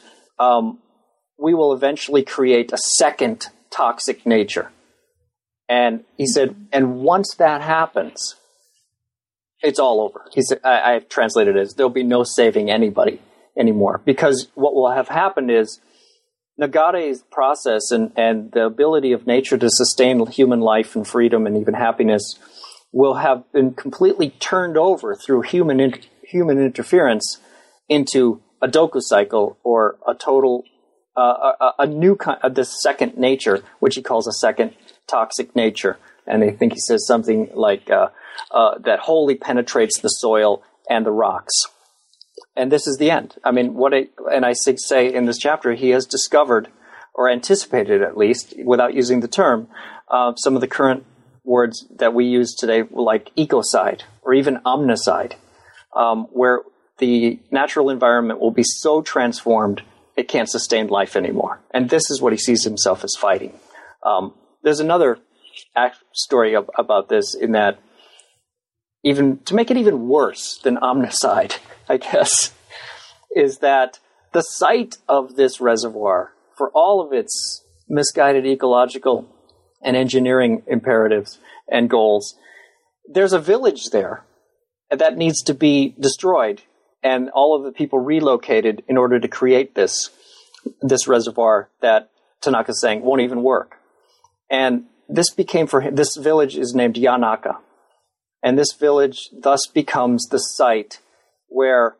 [SPEAKER 2] we will eventually create a second toxic nature. And he said, and once that happens, it's all over. He said, I've translated it as, there'll be no saving anybody anymore. Because what will have happened is, Nagare's process and the ability of nature to sustain human life and freedom and even happiness will have been completely turned over through human interference into a doku cycle, or a total, a new kind of this second nature, which he calls a second toxic nature. And I think he says something like that wholly penetrates the soil and the rocks. And this is the end. I mean, I say in this chapter, he has discovered, or anticipated at least, without using the term, some of the current words that we use today, like ecocide or even omnicide, where the natural environment will be so transformed it can't sustain life anymore. And this is what he sees himself as fighting. There's another story about this, in that, even to make it even worse than omnicide, I guess, is that the site of this reservoir, for all of its misguided ecological and engineering imperatives and goals, there's a village there that needs to be destroyed, and all of the people relocated in order to create this reservoir that Tanaka's saying won't even work. And this became, for him, this village is named Yanaka. And this village thus becomes the site where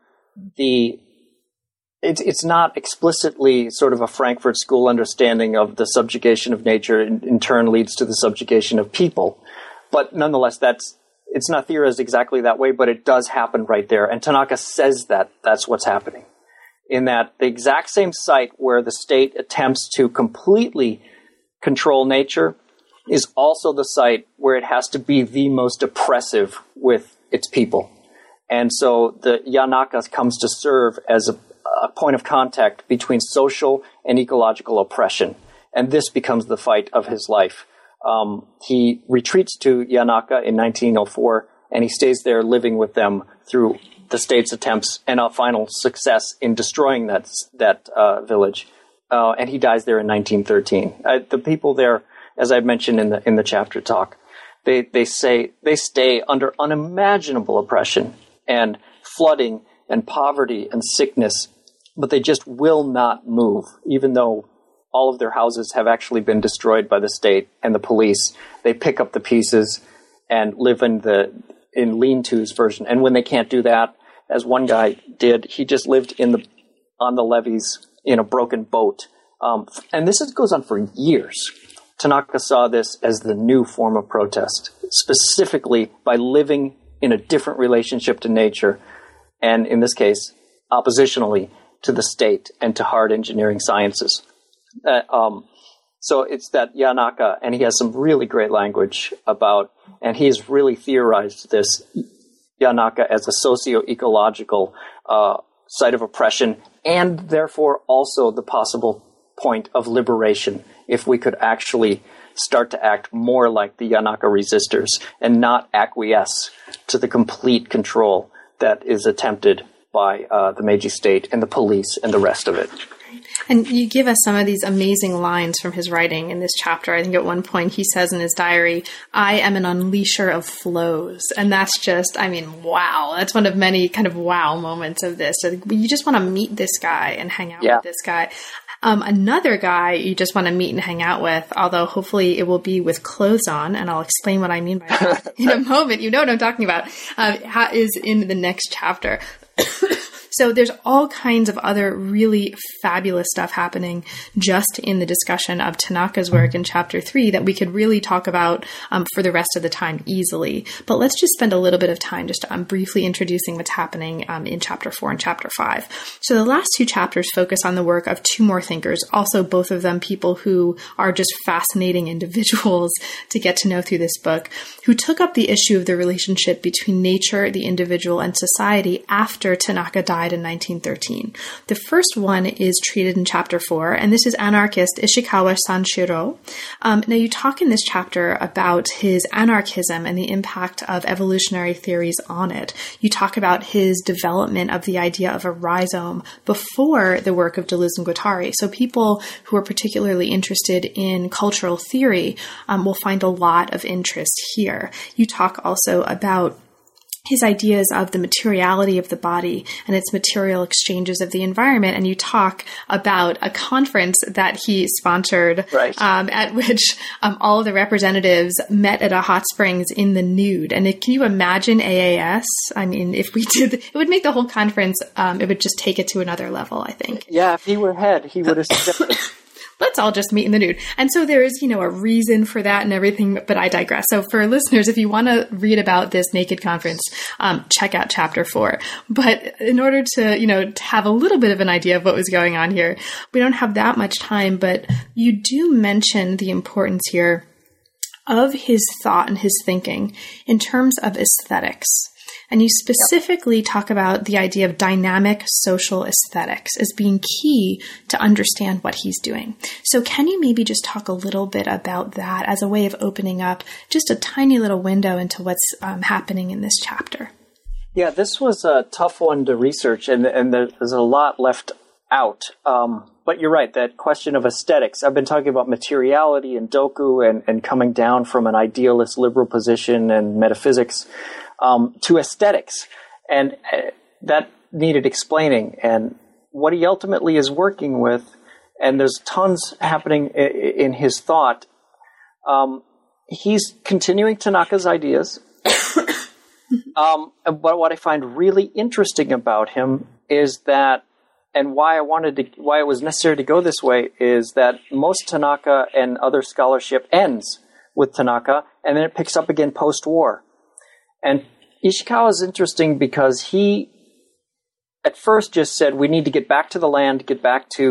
[SPEAKER 2] it's not explicitly sort of a Frankfurt School understanding of the subjugation of nature in turn leads to the subjugation of people. But nonetheless, it's not theorized exactly that way, but it does happen right there. And Tanaka says that that's what's happening. In that the exact same site where the state attempts to completely control nature is also the site where it has to be the most oppressive with its people. And so the Yanaka comes to serve as a point of contact between social and ecological oppression. And this becomes the fight of his life. He retreats to Yanaka in 1904, and he stays there living with them through the state's attempts and a final success in destroying that village. And he dies there in 1913. The people there, as I mentioned in the chapter talk, they stay under unimaginable oppression and flooding and poverty and sickness, but they just will not move, even though all of their houses have actually been destroyed by the state and the police. They pick up the pieces and live in lean-tos version. And when they can't do that, as one guy did, he just lived on the levees in a broken boat. And this goes on for years. Tanaka saw this as the new form of protest, specifically by living in a different relationship to nature, and in this case, oppositionally to the state and to hard engineering sciences. So it's that Yanaka, and he has some really great language about, and he's really theorized this Yanaka as a socio-ecological site of oppression, and therefore also the possible point of liberation if we could actually start to act more like the Yanaka resistors and not acquiesce to the complete control that is attempted by the Meiji state and the police and the rest of it.
[SPEAKER 1] And you give us some of these amazing lines from his writing in this chapter. I think at one point he says in his diary, "I am an unleasher of flows." And that's just, I mean, wow. That's one of many kind of wow moments of this. So you just want to meet this guy and hang out with this guy. Another guy you just want to meet and hang out with, although hopefully it will be with clothes on, and I'll explain what I mean by that in a moment. You know what I'm talking about, is in the next chapter. So there's all kinds of other really fabulous stuff happening just in the discussion of Tanaka's work in Chapter 3 that we could really talk about for the rest of the time easily. But let's just spend a little bit of time just briefly introducing what's happening in Chapter 4 and Chapter 5. So the last two chapters focus on the work of two more thinkers, also both of them people who are just fascinating individuals to get to know through this book, who took up the issue of the relationship between nature, the individual, and society after Tanaka died in 1913. The first one is treated in Chapter 4, and this is anarchist Ishikawa Sanshiro. Now, you talk in this chapter about his anarchism and the impact of evolutionary theories on it. You talk about his development of the idea of a rhizome before the work of Deleuze and Guattari. So people who are particularly interested in cultural theory will find a lot of interest here. You talk also about his ideas of the materiality of the body and its material exchanges of the environment. And you talk about a conference that he sponsored, at which all of the representatives met at a hot springs in the nude. And can you imagine AAS? I mean, if we did, it would make the whole conference, it would just take it to another level, I think.
[SPEAKER 2] Yeah, if he were head, he would have suggested
[SPEAKER 1] let's all just meet in the nude. And so there is, a reason for that and everything, but I digress. So for listeners, if you want to read about this naked conference, check out Chapter 4. But in order to, to have a little bit of an idea of what was going on here, we don't have that much time, but you do mention the importance here of his thought and his thinking in terms of aesthetics. And you specifically talk about the idea of dynamic social aesthetics as being key to understand what he's doing. So can you maybe just talk a little bit about that as a way of opening up just a tiny little window into what's happening in this chapter?
[SPEAKER 2] Yeah, this was a tough one to research, and there's a lot left out. But you're right, that question of aesthetics. I've been talking about materiality and Doku and coming down from an idealist liberal position and metaphysics to aesthetics. And that needed explaining. And what he ultimately is working with, and there's tons happening in his thought, he's continuing Tanaka's ideas. But what I find really interesting about him is that, and why it was necessary to go this way, is that most Tanaka and other scholarship ends with Tanaka, and then it picks up again post-war. And Ishikawa is interesting because he, at first, just said, we need to get back to the land, get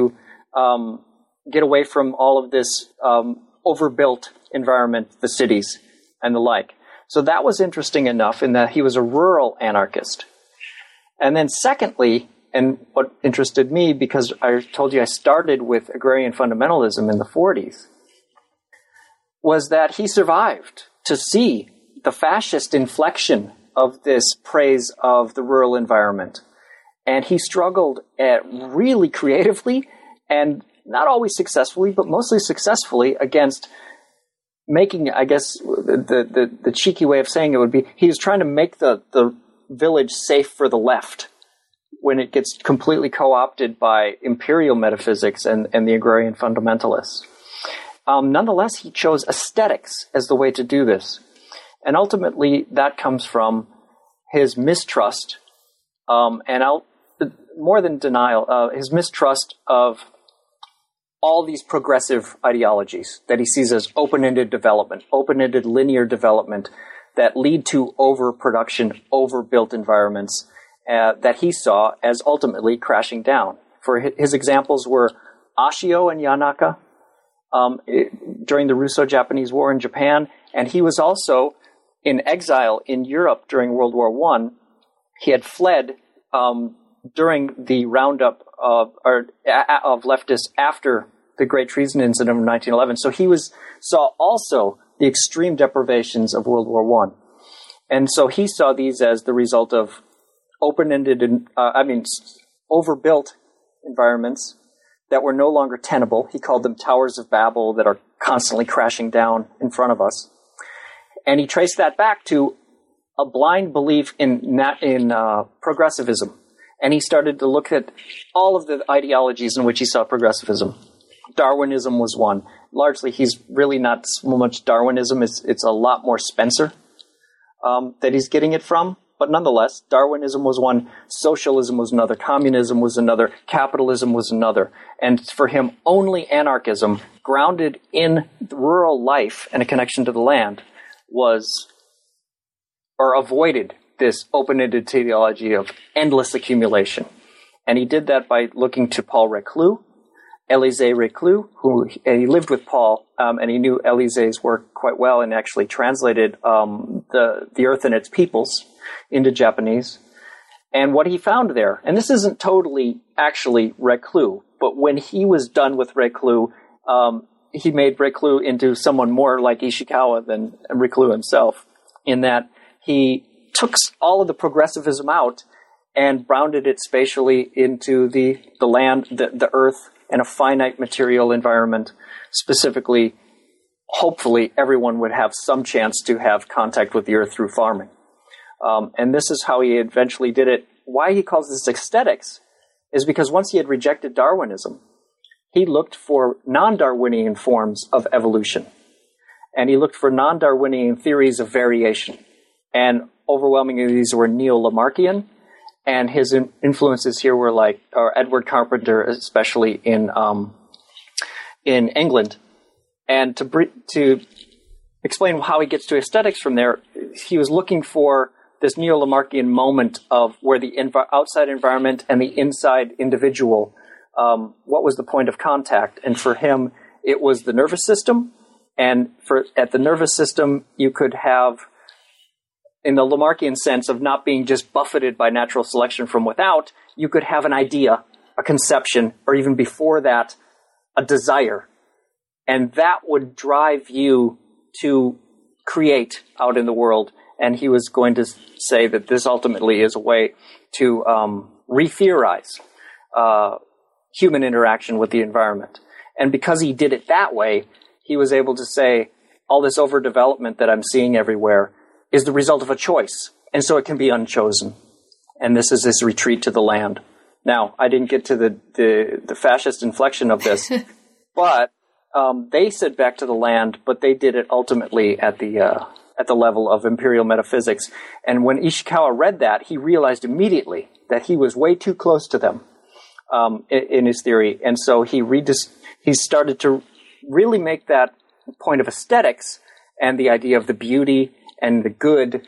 [SPEAKER 2] away from all of this overbuilt environment, the cities and the like. So that was interesting enough in that he was a rural anarchist. And then secondly, and what interested me, because I told you I started with agrarian fundamentalism in the 40s, was that he survived to see the fascist inflection of this praise of the rural environment. And he struggled really creatively, and not always successfully, but mostly successfully, against making, I guess, the cheeky way of saying it would be, he was trying to make the village safe for the left when it gets completely co-opted by imperial metaphysics and the agrarian fundamentalists. Nonetheless, he chose aesthetics as the way to do this. And ultimately, that comes from his mistrust, more than denial, his mistrust of all these progressive ideologies that he sees as open-ended development, open-ended linear development that lead to overproduction, overbuilt environments that he saw as ultimately crashing down. For his examples were Ashio and Yanaka during the Russo-Japanese War in Japan, and he was also in exile in Europe during World War I. He had fled during the roundup of leftists after the Great Treason Incident of 1911. So he saw also the extreme deprivations of World War I. And so he saw these as the result of overbuilt environments that were no longer tenable. He called them Towers of Babel that are constantly crashing down in front of us. And he traced that back to a blind belief in progressivism. And he started to look at all of the ideologies in which he saw progressivism. Darwinism was one. Largely, he's really not so much Darwinism. It's a lot more Spencer that he's getting it from. But nonetheless, Darwinism was one, socialism was another, communism was another, capitalism was another. And for him, only anarchism, grounded in rural life and a connection to the land, avoided this open-ended teleology of endless accumulation. And he did that by looking to Paul Reclus, Élisée Reclus, he lived with Paul, and he knew Élisée's work quite well and actually translated The Earth and Its Peoples into Japanese. And what he found there, and this isn't totally actually Reclus, but when he was done with Reclus, he made Reclus into someone more like Ishikawa than Reclus himself, in that he took all of the progressivism out and grounded it spatially into the land, the earth, and a finite material environment. Specifically, hopefully, everyone would have some chance to have contact with the earth through farming. And this is how he eventually did it. Why he calls this aesthetics is because once he had rejected Darwinism, he looked for non-Darwinian forms of evolution. And he looked for non-Darwinian theories of variation. And overwhelmingly, these were neo-Lamarckian. And his influences here were Edward Carpenter, especially in England. And to explain how he gets to aesthetics from there, he was looking for this neo-Lamarckian moment of where the outside environment and the inside individual, what was the point of contact? And for him, it was the nervous system. And at the nervous system, you could have, in the Lamarckian sense of not being just buffeted by natural selection from without, you could have an idea, a conception, or even before that, a desire. And that would drive you to create out in the world. And he was going to say that this ultimately is a way to re-theorize human interaction with the environment. And because he did it that way, he was able to say, all this overdevelopment that I'm seeing everywhere is the result of a choice. And so it can be unchosen. And this is this retreat to the land. Now, I didn't get to the fascist inflection of this, but they said back to the land, but they did it ultimately at the level of imperial metaphysics. And when Ishikawa read that, he realized immediately that he was way too close to them in his theory. And so he started to really make that point of aesthetics and the idea of the beauty and the good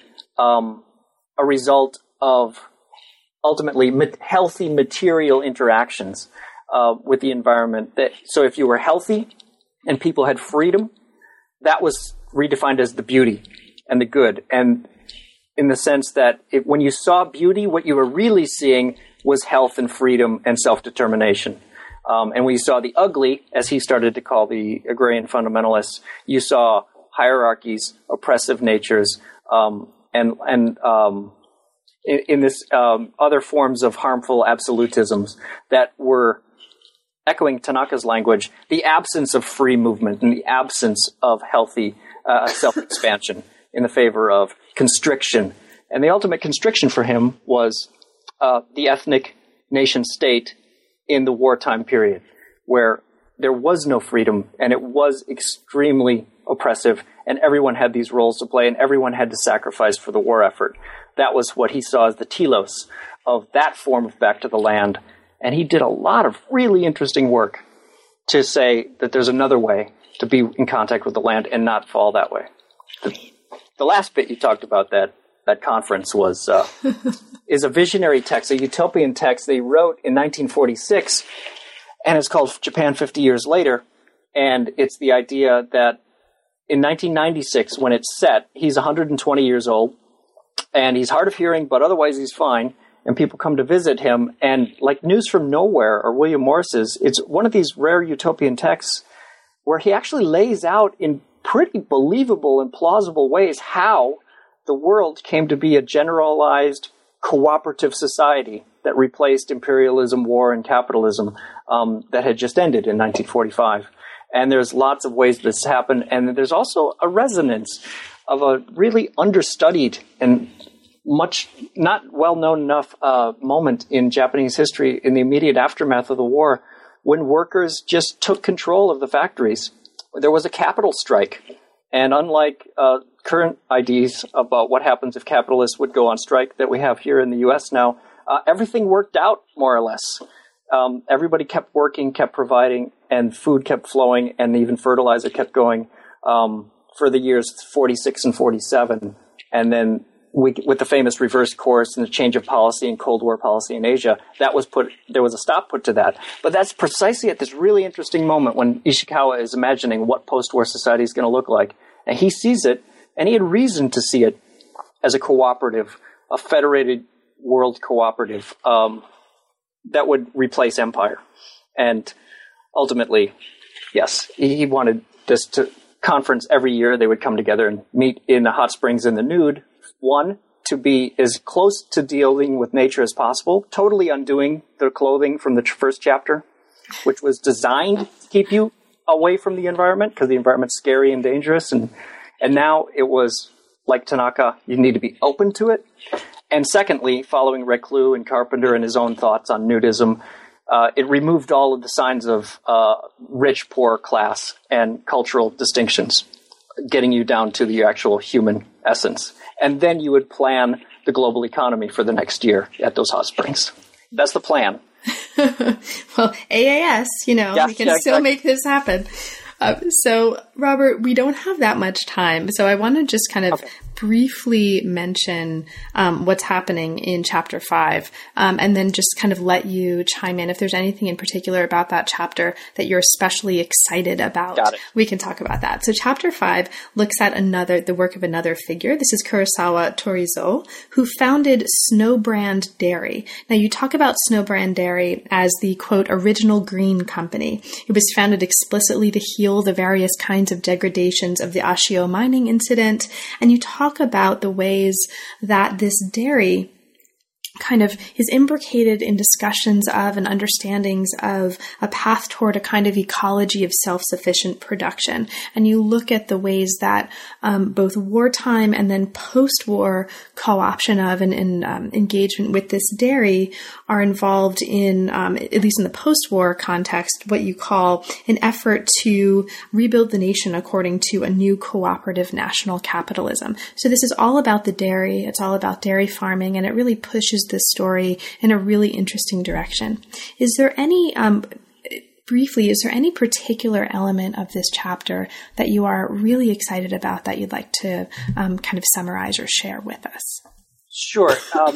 [SPEAKER 2] a result of ultimately healthy material interactions with the environment. So if you were healthy and people had freedom, that was redefined as the beauty and the good. And in the sense that when you saw beauty, what you were really seeing was health and freedom and self-determination. And when you saw the ugly, as he started to call the agrarian fundamentalists, you saw hierarchies, oppressive natures, and in this other forms of harmful absolutisms that were, echoing Tanaka's language, the absence of free movement and the absence of healthy self-expansion in the favor of constriction. And the ultimate constriction for him was the ethnic nation-state in the wartime period, where there was no freedom and it was extremely oppressive, and everyone had these roles to play and everyone had to sacrifice for the war effort. That was what he saw as the telos of that form of back to the land. And he did a lot of really interesting work to say that there's another way to be in contact with the land and not fall that way. the last bit you talked about that conference was is a visionary text, a utopian text they wrote in 1946, and it's called Japan 50 Years Later. And it's the idea that in 1996, when it's set, he's 120 years old, and he's hard of hearing, but otherwise he's fine. And people come to visit him, and like News from Nowhere or William Morris's, it's one of these rare utopian texts where he actually lays out in pretty believable and plausible ways how the world came to be a generalized cooperative society that replaced imperialism, war, and capitalism that had just ended in 1945. And there's lots of ways this happened, and there's also a resonance of a really understudied and much not well-known enough moment in Japanese history in the immediate aftermath of the war when workers just took control of the factories. There was a capital strike. And unlike current ideas about what happens if capitalists would go on strike that we have here in the U.S. now, everything worked out more or less. Everybody kept working, kept providing, and food kept flowing, and even fertilizer kept going for the years 46 and 47. And then with the famous reverse course and the change of policy and Cold War policy in Asia, there was a stop put to that. But that's precisely at this really interesting moment when Ishikawa is imagining what post-war society is going to look like. And he sees it, and he had reason to see it as a cooperative, a federated world cooperative that would replace empire. And ultimately, yes, he wanted this conference every year. They would come together and meet in the hot springs in the nude. One, to be as close to dealing with nature as possible, totally undoing the clothing from the first chapter, which was designed to keep you away from the environment because the environment's scary and dangerous. And now it was, like Tanaka, you need to be open to it. And secondly, following Reclus and Carpenter and his own thoughts on nudism, it removed all of the signs of rich, poor, class, and cultural distinctions, getting you down to the actual human essence. And then you would plan the global economy for the next year at those hot springs. That's the plan.
[SPEAKER 1] Well, AAS, we can still make this happen. So, Robert, we don't have that much time. So I want to just kind of briefly mention what's happening in Chapter 5, and then just kind of let you chime in. If there's anything in particular about that chapter that you're especially excited about, we can talk about that. So Chapter 5 looks at the work of another figure. This is Kurosawa Torizo, who founded Snowbrand Dairy. Now, you talk about Snowbrand Dairy as the, quote, original green company. It was founded explicitly to heal the various kinds of degradations of the Ashio mining incident, and you talk about the ways that this dairy kind of is imbricated in discussions of and understandings of a path toward a kind of ecology of self-sufficient production. And you look at the ways that both wartime and then post-war co-option of and engagement with this dairy are involved in, at least in the post-war context, what you call an effort to rebuild the nation according to a new cooperative national capitalism. So this is all about the dairy. It's all about dairy farming, and it really pushes this story in a really interesting direction. Is there any, briefly, is there any particular element of this chapter that you are really excited about that you'd like to kind of summarize or share with us?
[SPEAKER 2] Sure.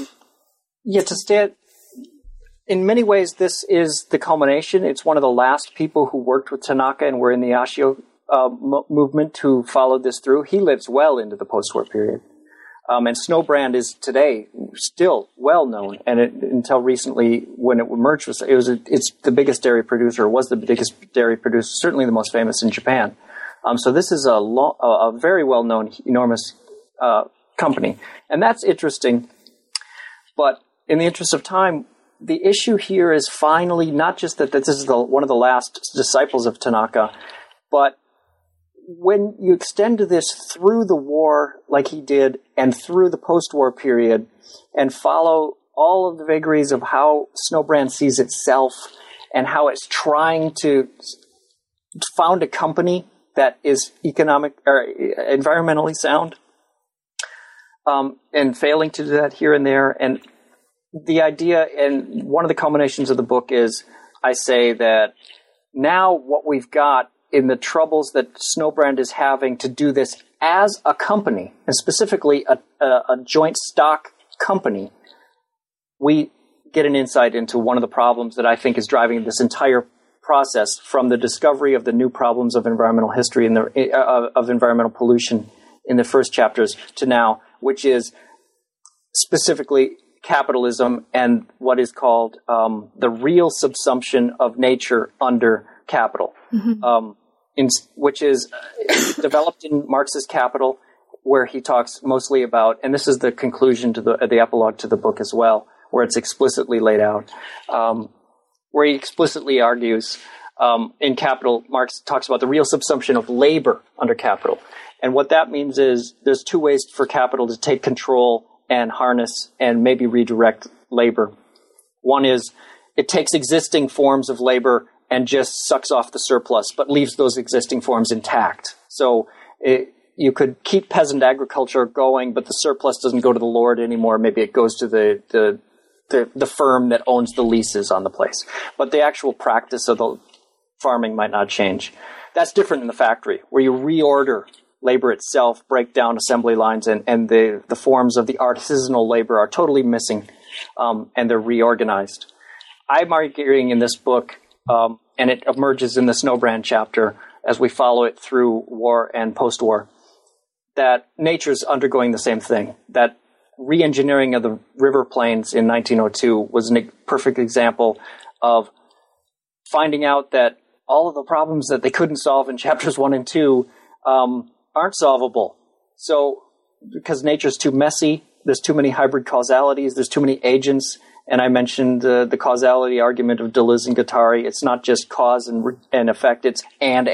[SPEAKER 2] In many ways, this is the culmination. It's one of the last people who worked with Tanaka and were in the Ashio movement who followed this through. He lives well into the post-war period. And Snowbrand is today still well known, and until recently, when it emerged, it's the biggest dairy producer. Was the biggest dairy producer, certainly the most famous in Japan. So this is a very well known, enormous company, and that's interesting. But in the interest of time, the issue here is finally not just that this is one of the last disciples of Tanaka, but when you extend this through the war like he did and through the post-war period and follow all of the vagaries of how Snowbrand sees itself and how it's trying to found a company that is environmentally sound, and failing to do that here and there. And the idea, and one of the culminations of the book is, I say that now what we've got in the troubles that Snowbrand is having to do this as a company, and specifically a joint stock company, we get an insight into one of the problems that I think is driving this entire process, from the discovery of the new problems of environmental history and of environmental pollution in the first chapters to now, which is specifically capitalism and what is called the real subsumption of nature under capital, which is developed in Marx's Capital, where he talks mostly about, and this is the conclusion to the epilogue to the book as well, where it's explicitly laid out, where he explicitly argues in Capital, Marx talks about the real subsumption of labor under capital. And what that means is there's two ways for capital to take control and harness and maybe redirect labor. One is it takes existing forms of labor and just sucks off the surplus, but leaves those existing forms intact. So you could keep peasant agriculture going, but the surplus doesn't go to the Lord anymore. Maybe it goes to the firm that owns the leases on the place. But the actual practice of the farming might not change. That's different in the factory, where you reorder labor itself, break down assembly lines, and the forms of the artisanal labor are totally missing, and they're reorganized. I'm arguing in this book, and it emerges in the Snowbrand chapter as we follow it through war and post-war, that nature's undergoing the same thing. That re-engineering of the river plains in 1902 was a perfect example of finding out that all of the problems that they couldn't solve in chapters 1 and 2 aren't solvable. So, because nature's too messy, there's too many hybrid causalities, there's too many agents, and I mentioned the causality argument of Deleuze and Guattari. It's not just cause and effect, it's and.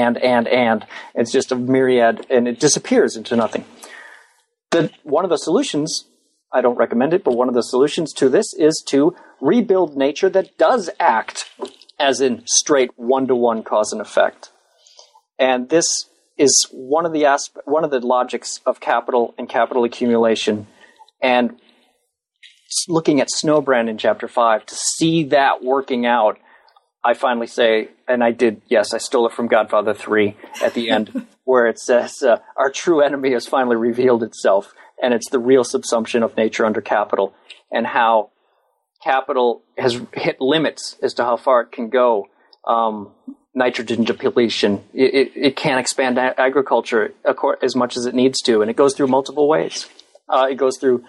[SPEAKER 2] It's just a myriad, and it disappears into nothing. One of the solutions, I don't recommend it, but one of the solutions to this is to rebuild nature that does act as in straight one-to-one cause and effect. And this is one of the logics of capital and capital accumulation. And looking at Snowbrand in chapter 5, to see that working out, I finally say, and I stole it from Godfather 3 at the end, where it says, our true enemy has finally revealed itself, and it's the real subsumption of nature under capital, and how capital has hit limits as to how far it can go. Nitrogen depletion. It can't expand agriculture as much as it needs to, and it goes through multiple ways. It goes through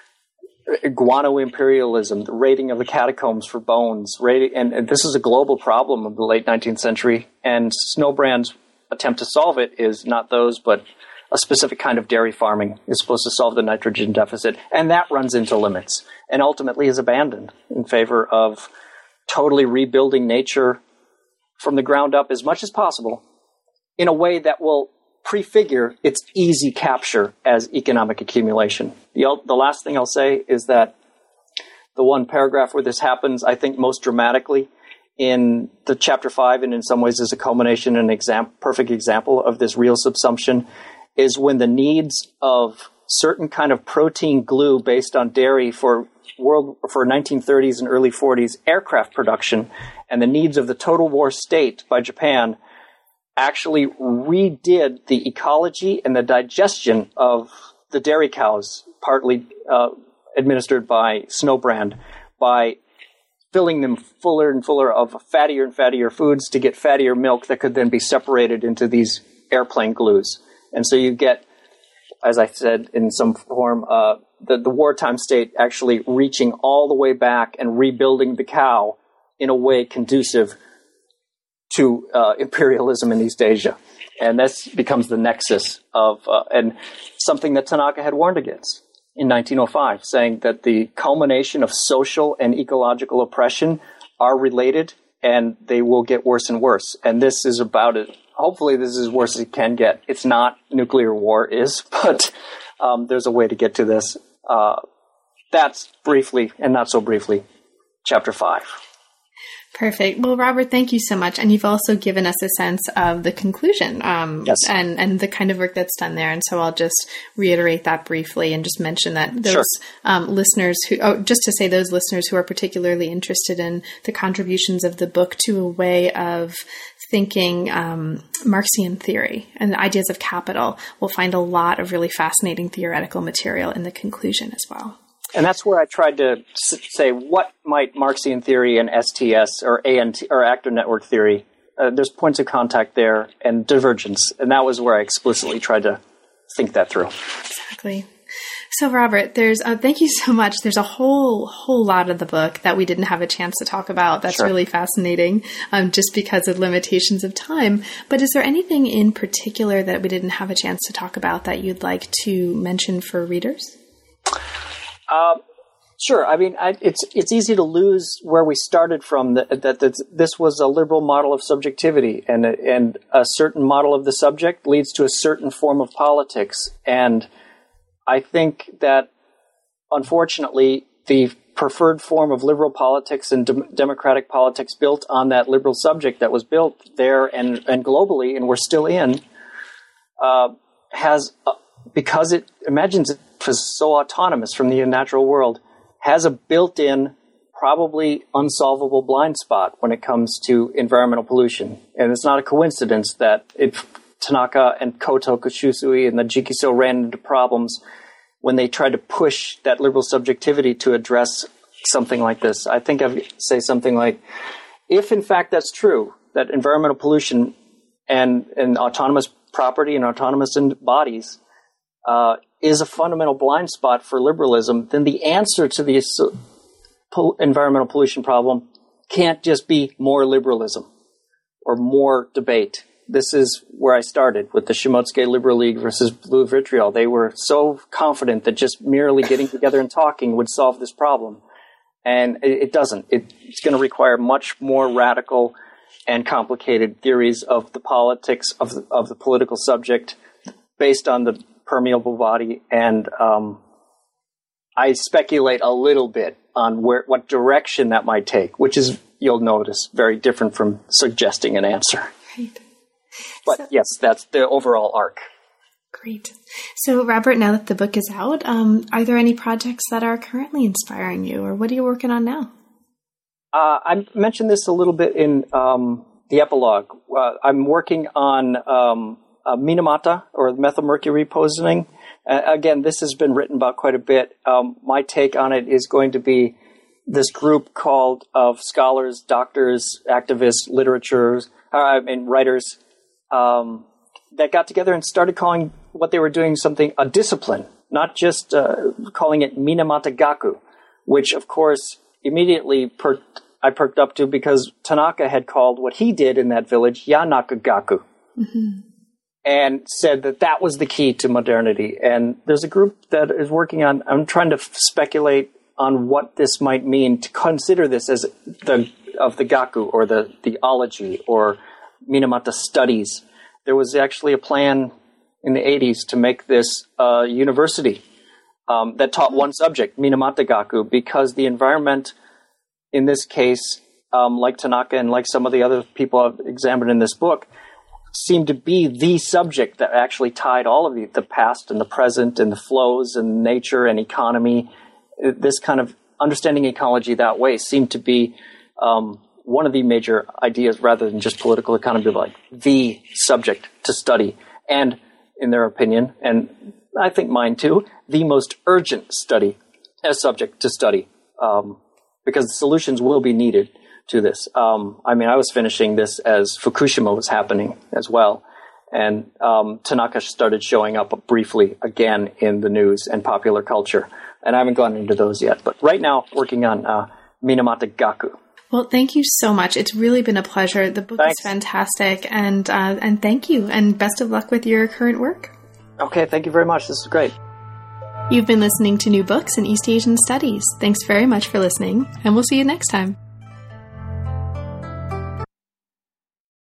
[SPEAKER 2] guano imperialism, the raiding of the catacombs for bones, and this is a global problem of the late 19th century, and Snowbrand's attempt to solve it is not those, but a specific kind of dairy farming is supposed to solve the nitrogen deficit, and that runs into limits, and ultimately is abandoned in favor of totally rebuilding nature from the ground up as much as possible in a way that will prefigure its easy capture as economic accumulation. The last thing I'll say is that the one paragraph where this happens, I think most dramatically in the chapter 5, and in some ways is a culmination and perfect example of this real subsumption, is when the needs of certain kind of protein glue based on dairy for 1930s and early 40s aircraft production, and the needs of the total war state by Japan actually redid the ecology and the digestion of the dairy cows, partly administered by Snowbrand, by filling them fuller and fuller of fattier and fattier foods to get fattier milk that could then be separated into these airplane glues. And so you get, as I said, in some form, the wartime state actually reaching all the way back and rebuilding the cow in a way conducive to imperialism in East Asia. And this becomes the nexus of, and something that Tanaka had warned against in 1905, saying that the culmination of social and ecological oppression are related, and they will get worse and worse. And this is about it. Hopefully this is as worse as it can get. It's not nuclear war is, but there's a way to get to this. That's briefly, and not so briefly, chapter 5.
[SPEAKER 1] Perfect. Well, Robert, thank you so much. And you've also given us a sense of the conclusion
[SPEAKER 2] yes.
[SPEAKER 1] and the kind of work that's done there. And so I'll just reiterate that briefly and just mention that those listeners just to say those listeners who are particularly interested in the contributions of the book to a way of thinking Marxian theory and the ideas of capital, we'll find a lot of really fascinating theoretical material in the conclusion as well.
[SPEAKER 2] And that's where I tried to say, what might Marxian theory and STS or ANT or actor network theory, there's points of contact there and divergence. And that was where I explicitly tried to think that through.
[SPEAKER 1] Exactly. So, Robert, there's thank you so much. There's a whole lot of the book that we didn't have a chance to talk about. That's really fascinating, just because of limitations of time. But is there anything in particular that we didn't have a chance to talk about that you'd like to mention for readers?
[SPEAKER 2] Sure. I mean, it's easy to lose where we started from. That this was a liberal model of subjectivity, and a certain model of the subject leads to a certain form of politics. And I think that, unfortunately, the preferred form of liberal politics and democratic politics built on that liberal subject that was built there and globally, and we're still in, has, because it imagines it was so autonomous from the natural world, has a built-in, probably unsolvable blind spot when it comes to environmental pollution. And it's not a coincidence that Tanaka and Koto Koshusui and the Jikiso ran into problems when they tried to push that liberal subjectivity to address something like this. I think I'd say something like, if in fact that's true, that environmental pollution and autonomous property and autonomous bodies is a fundamental blind spot for liberalism, then the answer to the environmental pollution problem can't just be more liberalism or more debate. This is where I started with the Shimotsuke Liberal League versus Blue Vitriol. They were so confident that just merely getting together and talking would solve this problem. And it doesn't. It's going to require much more radical and complicated theories of the politics of the political subject based on the permeable body, and I speculate a little bit on what direction that might take, which is, you'll notice, very different from suggesting an answer.
[SPEAKER 1] Right.
[SPEAKER 2] But yes, that's the overall arc.
[SPEAKER 1] Great. So, Robert, now that the book is out, are there any projects that are currently inspiring you, or what are you working on now?
[SPEAKER 2] I mentioned this a little bit in the epilogue. I'm working on Minamata, or methylmercury poisoning. Again, this has been written about quite a bit. My take on it is going to be this group of scholars, doctors, activists, writers that got together and started calling what they were doing a discipline, not just calling it Minamata Gaku, which, of course, immediately I perked up to because Tanaka had called what he did in that village Yanaka Gaku. Mm-hmm. And said that was the key to modernity. And there's a group that is working on, I'm trying to speculate on what this might mean, to consider this as the Gaku, or the ology, or Minamata studies. There was actually a plan in the 80s to make this a university that taught one subject, Minamata Gaku, because the environment, in this case, like Tanaka and like some of the other people I've examined in this book, seemed to be the subject that actually tied all of the past and the present and the flows and nature and economy. This kind of understanding ecology that way seemed to be one of the major ideas, rather than just political economy, like the subject to study. And in their opinion, and I think mine too, the most urgent subject to study, because the solutions will be needed to this. I was finishing this as Fukushima was happening as well. And Tanaka started showing up briefly again in the news and popular culture. And I haven't gone into those yet. But right now, working on Minamata Gaku.
[SPEAKER 1] Well, thank you so much. It's really been a pleasure. The book is fantastic. And thank you. And best of luck with your current work.
[SPEAKER 2] Okay, thank you very much. This is great.
[SPEAKER 1] You've been listening to New Books in East Asian Studies. Thanks very much for listening. And we'll see you next time.